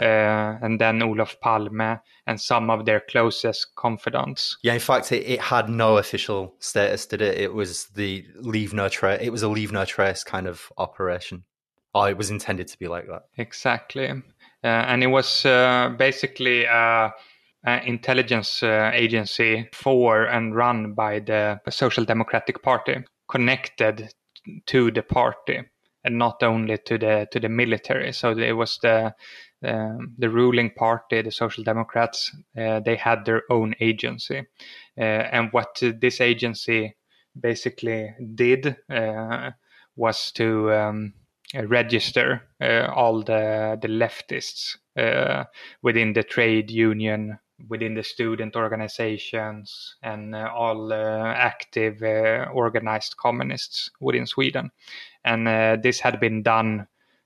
and then Olof Palme, and some of their closest confidants. Yeah, in fact, it had no official status, did it? It was the leave no trace. It was a leave no trace kind of operation. Oh, it was intended to be like that. Exactly. And it was basically an intelligence agency for and run by the Social Democratic Party, connected to the party and not only to the military. So it was the ruling party, the Social Democrats. They had their own agency, and what this agency basically did was to register all the leftists within the trade union, within the student organizations, and all active organized communists within Sweden. And this had been done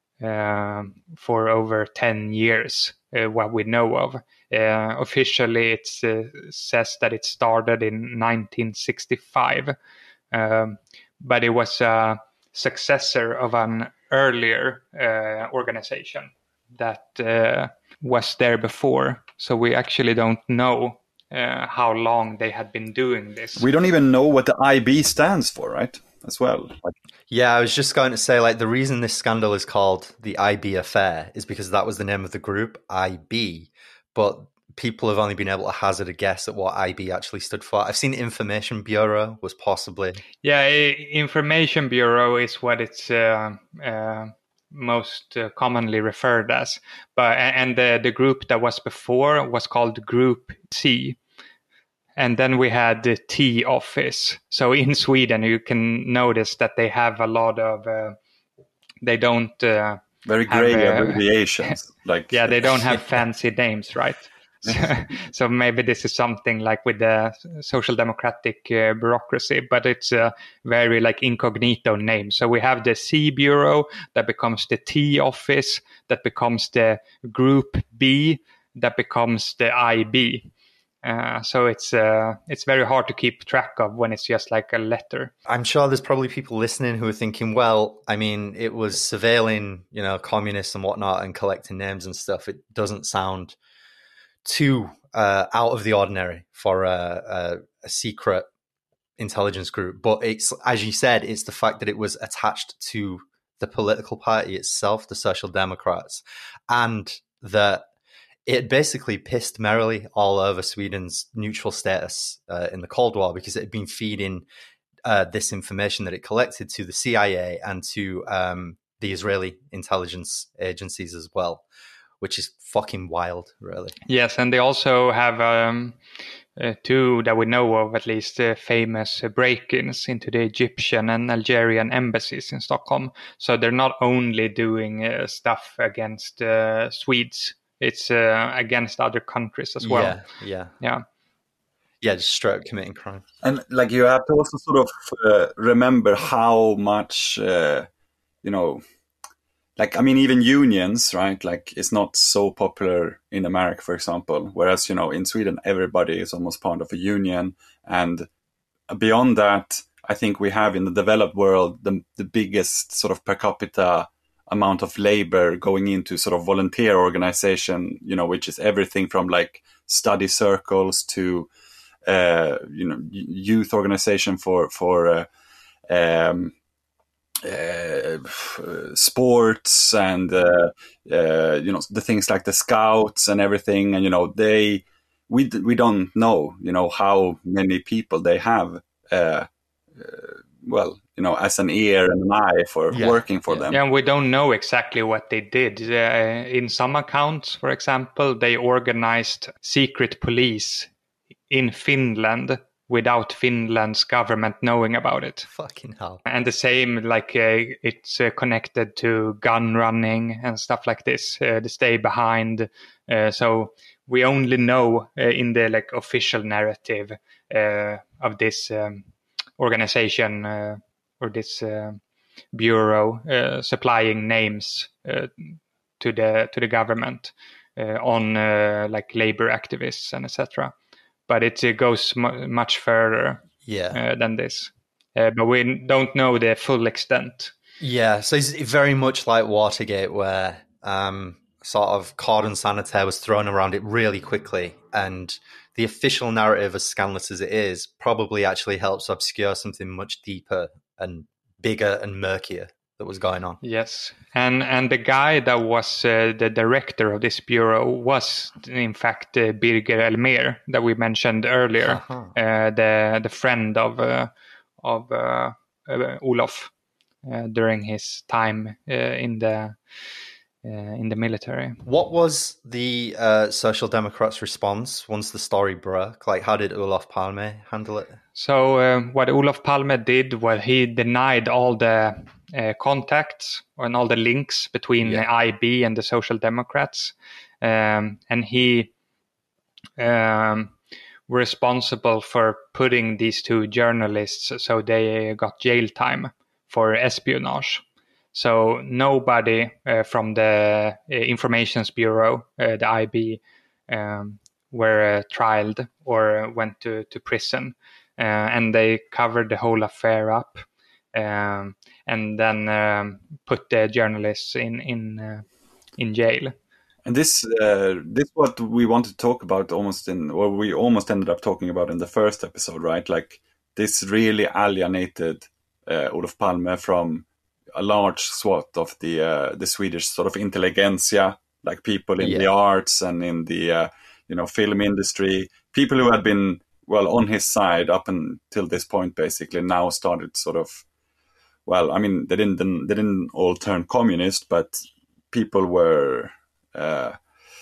for over 10 years, what we know of. Officially, it says that it started in 1965, but it was a successor of an earlier organization that was there before. So we actually don't know how long they had been doing this. We don't even know what the IB stands for, right? As well. Yeah, I was just going to say, like, the reason this scandal is called the IB affair is because that was the name of the group, IB. But people have only been able to hazard a guess at what IB actually stood for. I've seen Information Bureau was possibly. Yeah, Information Bureau is what it's most commonly referred as. And the group that was before was called Group C. And then we had the T office. So in Sweden, you can notice that they have a lot of, they don't very gray abbreviations. Like yeah, they don't have fancy names, right? So maybe this is something like with the social democratic bureaucracy, but it's a very like incognito name. So we have the C Bureau that becomes the T office, that becomes the Group B, that becomes the IB. So it's very hard to keep track of when it's just like a letter. I'm sure there's probably people listening who are thinking, well, I mean, it was surveilling, communists and whatnot and collecting names and stuff. It doesn't sound too out of the ordinary for a secret intelligence group. But it's, as you said, it's the fact that it was attached to the political party itself, the Social Democrats, and that it basically pissed merrily all over Sweden's neutral status in the Cold War, because it had been feeding this information that it collected to the CIA and to the Israeli intelligence agencies as well, which is fucking wild, really. Yes, and they also have two that we know of, at least, famous break-ins into the Egyptian and Algerian embassies in Stockholm. So they're not only doing stuff against Swedes, it's against other countries as well. Yeah, just straight up committing crime. And like you have to also sort of remember how much, like, I mean, even unions, right? Like, it's not so popular in America, for example. Whereas, in Sweden, everybody is almost part of a union. And beyond that, I think we have in the developed world the biggest sort of per capita amount of labor going into sort of volunteer organization, which is everything from like study circles to, youth organization for sports and, the things like the scouts and everything. And, we don't know, how many people they have, as an ear and an eye for working for them. Yeah, and we don't know exactly what they did. In some accounts, for example, they organized secret police in Finland without Finland's government knowing about it. Fucking hell. And the same, like, it's connected to gun running and stuff like this, the stay behind. So we only know in the like official narrative of this organization or this bureau supplying names to the government on like labor activists and etc. But it goes much further than this. But we don't know the full extent. Yeah, so it's very much like Watergate, where sort of cordon sanitaire was thrown around it really quickly, and the official narrative, as scandalous as it is, probably actually helps obscure something much deeper and bigger and murkier that was going on. Yes, and the guy that was the director of this bureau was, in fact, Birger Elmér that we mentioned earlier, the friend of Olof during his time in the military. What was the Social Democrats' response once the story broke? Like, how did Olof Palme handle it? So what Olof Palme did was he denied all the contacts and all the links between the IB and the Social Democrats. And he was responsible for putting these two journalists, so they got jail time for espionage. So nobody from the Informations Bureau, the IB, were trialed or went to prison. And they covered the whole affair up and then put the journalists in jail. And this what we want to talk about we almost ended up talking about in the first episode, right? Like, this really alienated Olof Palme from a large swath of the Swedish sort of intelligentsia, like people in the arts and in the film industry, people who had been on his side up until this point, basically now started sort of, they didn't all turn communist, but people were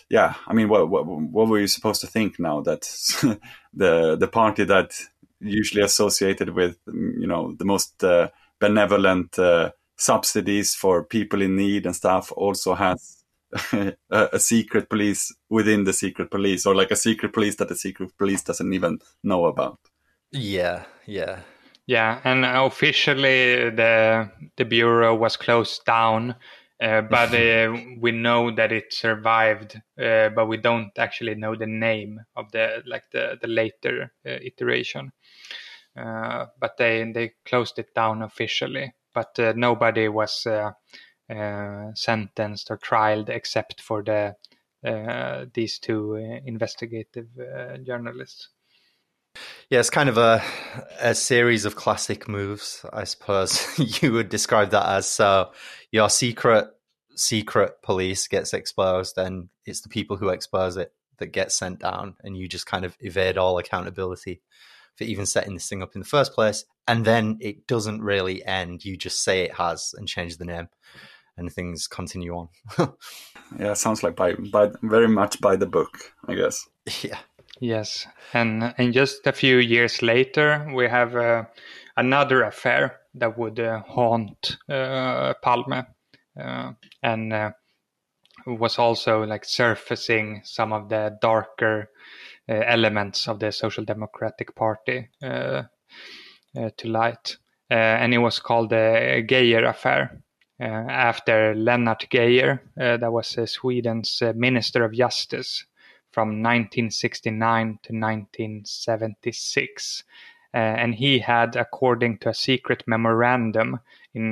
yeah, I mean, what were you supposed to think now that the party that usually associated with, the most benevolent subsidies for people in need and stuff also has a secret police within the secret police, or like a secret police that the secret police doesn't even know about. Yeah. Yeah, and officially the bureau was closed down, but we know that it survived, but we don't actually know the name of the later iteration. But they closed it down officially, but nobody was sentenced or tried except for these two investigative journalists. Yeah, it's kind of a series of classic moves, I suppose you would describe that as. So your secret police gets exposed, and it's the people who expose it that get sent down, and you just kind of evade all accountability for even setting this thing up in the first place. And then it doesn't really end. You just say it has and change the name, and things continue on. Yeah, sounds like by very much by the book, I guess. Yeah. Yes, and just a few years later, we have another affair that would haunt Palme, and was also like surfacing some of the darker elements of the Social Democratic Party to light, and it was called the Geijer affair. After Lennart Geijer, that was Sweden's Minister of Justice from 1969 to 1976. And he had, according to a secret memorandum in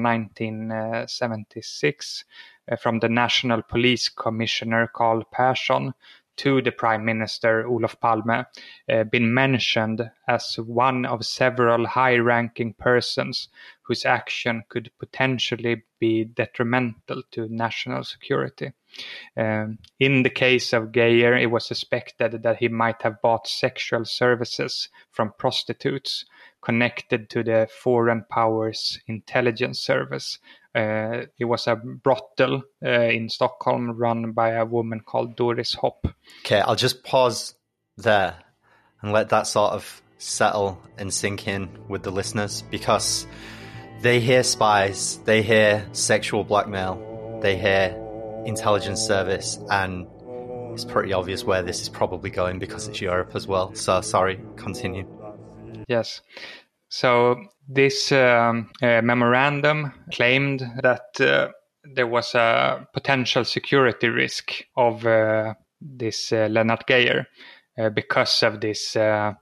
1976 from the National Police Commissioner Carl Persson to the Prime Minister Olof Palme, been mentioned as one of several high-ranking persons whose action could potentially be detrimental to national security. In the case of Geijer, it was suspected that he might have bought sexual services from prostitutes connected to the foreign powers intelligence service. It was a brothel in Stockholm run by a woman called Doris Hopp. Okay, I'll just pause there and let that sort of settle and sink in with the listeners, because they hear spies, they hear sexual blackmail, they hear intelligence service, and it's pretty obvious where this is probably going because it's Europe as well. So sorry, continue. Yes. So this memorandum claimed that there was a potential security risk of this Lennart Geijer because of this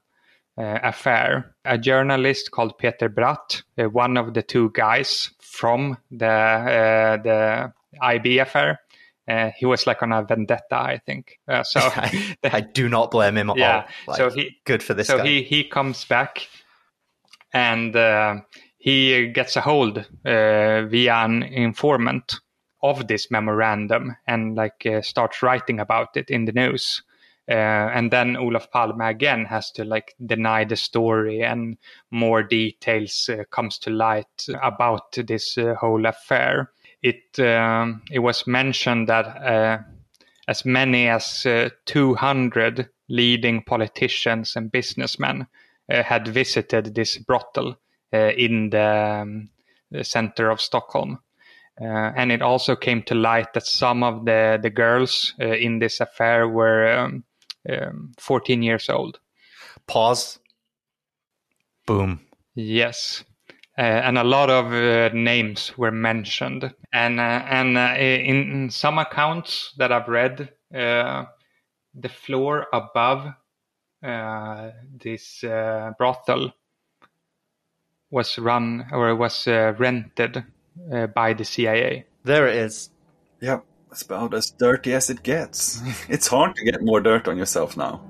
affair. A journalist called Peter Bratt, one of the two guys from the IB affair, he was like on a vendetta, I think. So I do not blame him at all. Like, so good for this guy. So he comes back, and he gets a hold via an informant of this memorandum, and starts writing about it in the news. And then Olof Palme again has to deny the story, and more details comes to light about this whole affair. It was mentioned that as many as 200 leading politicians and businessmen had visited this brothel in the center of Stockholm. And it also came to light that some of the girls in this affair were 14 years old. Pause. Boom. Yes. And a lot of names were mentioned. And in some accounts that I've read, the floor above this brothel was rented by the CIA. There it is. Yeah, it's about as dirty as it gets. It's hard to get more dirt on yourself now.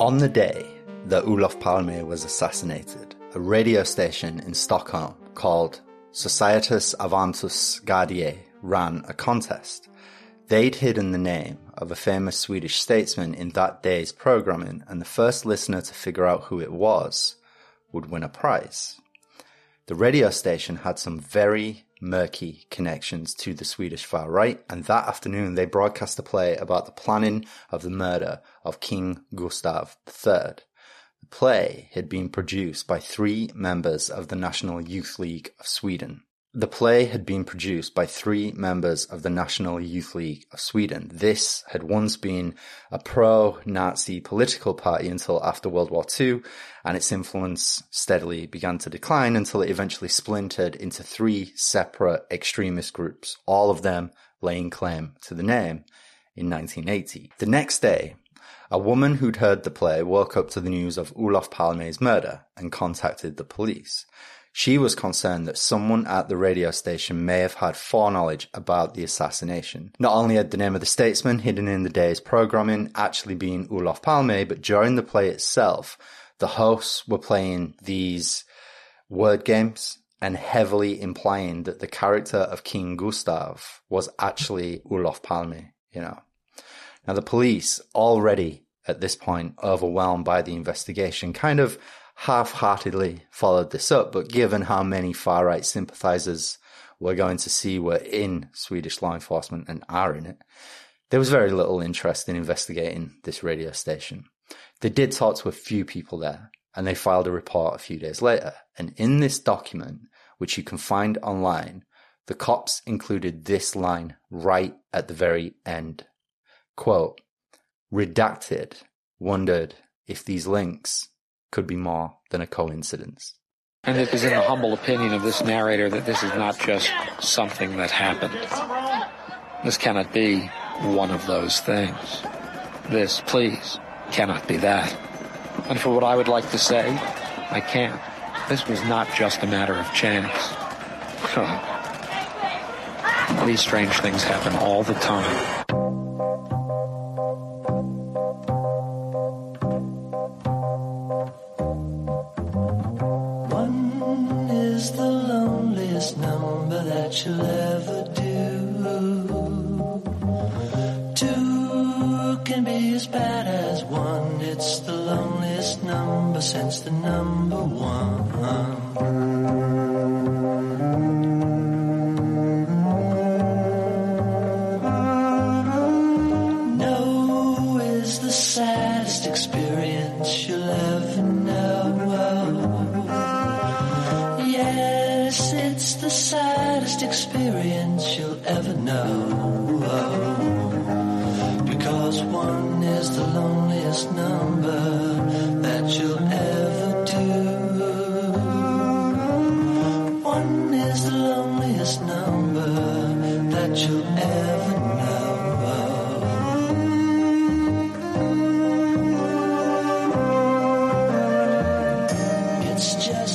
On the day that Olof Palme was assassinated, a radio station in Stockholm called Societas Avantus Gardie ran a contest. They'd hidden the name of a famous Swedish statesman in that day's programming, and the first listener to figure out who it was would win a prize. The radio station had some very murky connections to the Swedish far right, and that afternoon they broadcast a play about the planning of the murder of King Gustav III. The play had been produced by 3 members of the National Youth League of Sweden. This had once been a pro-Nazi political party until after World War II, and its influence steadily began to decline until it eventually splintered into 3 separate extremist groups, all of them laying claim to the name in 1980. The next day, a woman who'd heard the play woke up to the news of Olof Palme's murder and contacted the police. She was concerned that someone at the radio station may have had foreknowledge about the assassination. Not only had the name of the statesman hidden in the day's programming actually been Olof Palme, but during the play itself, the hosts were playing these word games and heavily implying that the character of King Gustav was actually Olof Palme, Now, the police, already at this point overwhelmed by the investigation, kind of half-heartedly followed this up, but given how many far-right sympathizers we're going to see were in Swedish law enforcement and are in it, there was very little interest in investigating this radio station. They did talk to a few people there, and they filed a report a few days later. And in this document, which you can find online, the cops included this line right at the very end. Quote, "Redacted wondered if these links could be more than a coincidence." And it is in the humble opinion of this narrator that this is not just something that happened. This cannot be one of those things. This, please, cannot be that. And for what I would like to say, I can't. This was not just a matter of chance. These strange things happen all the time. You'll ever do. 2 can be as bad as 1. It's the loneliest number since the number 1. No is the saddest experience you'll ever know. Yes, it's the saddest experience you'll ever know, because 1 is the loneliest number that you'll ever do. 1 is the loneliest number that you'll ever know. It's just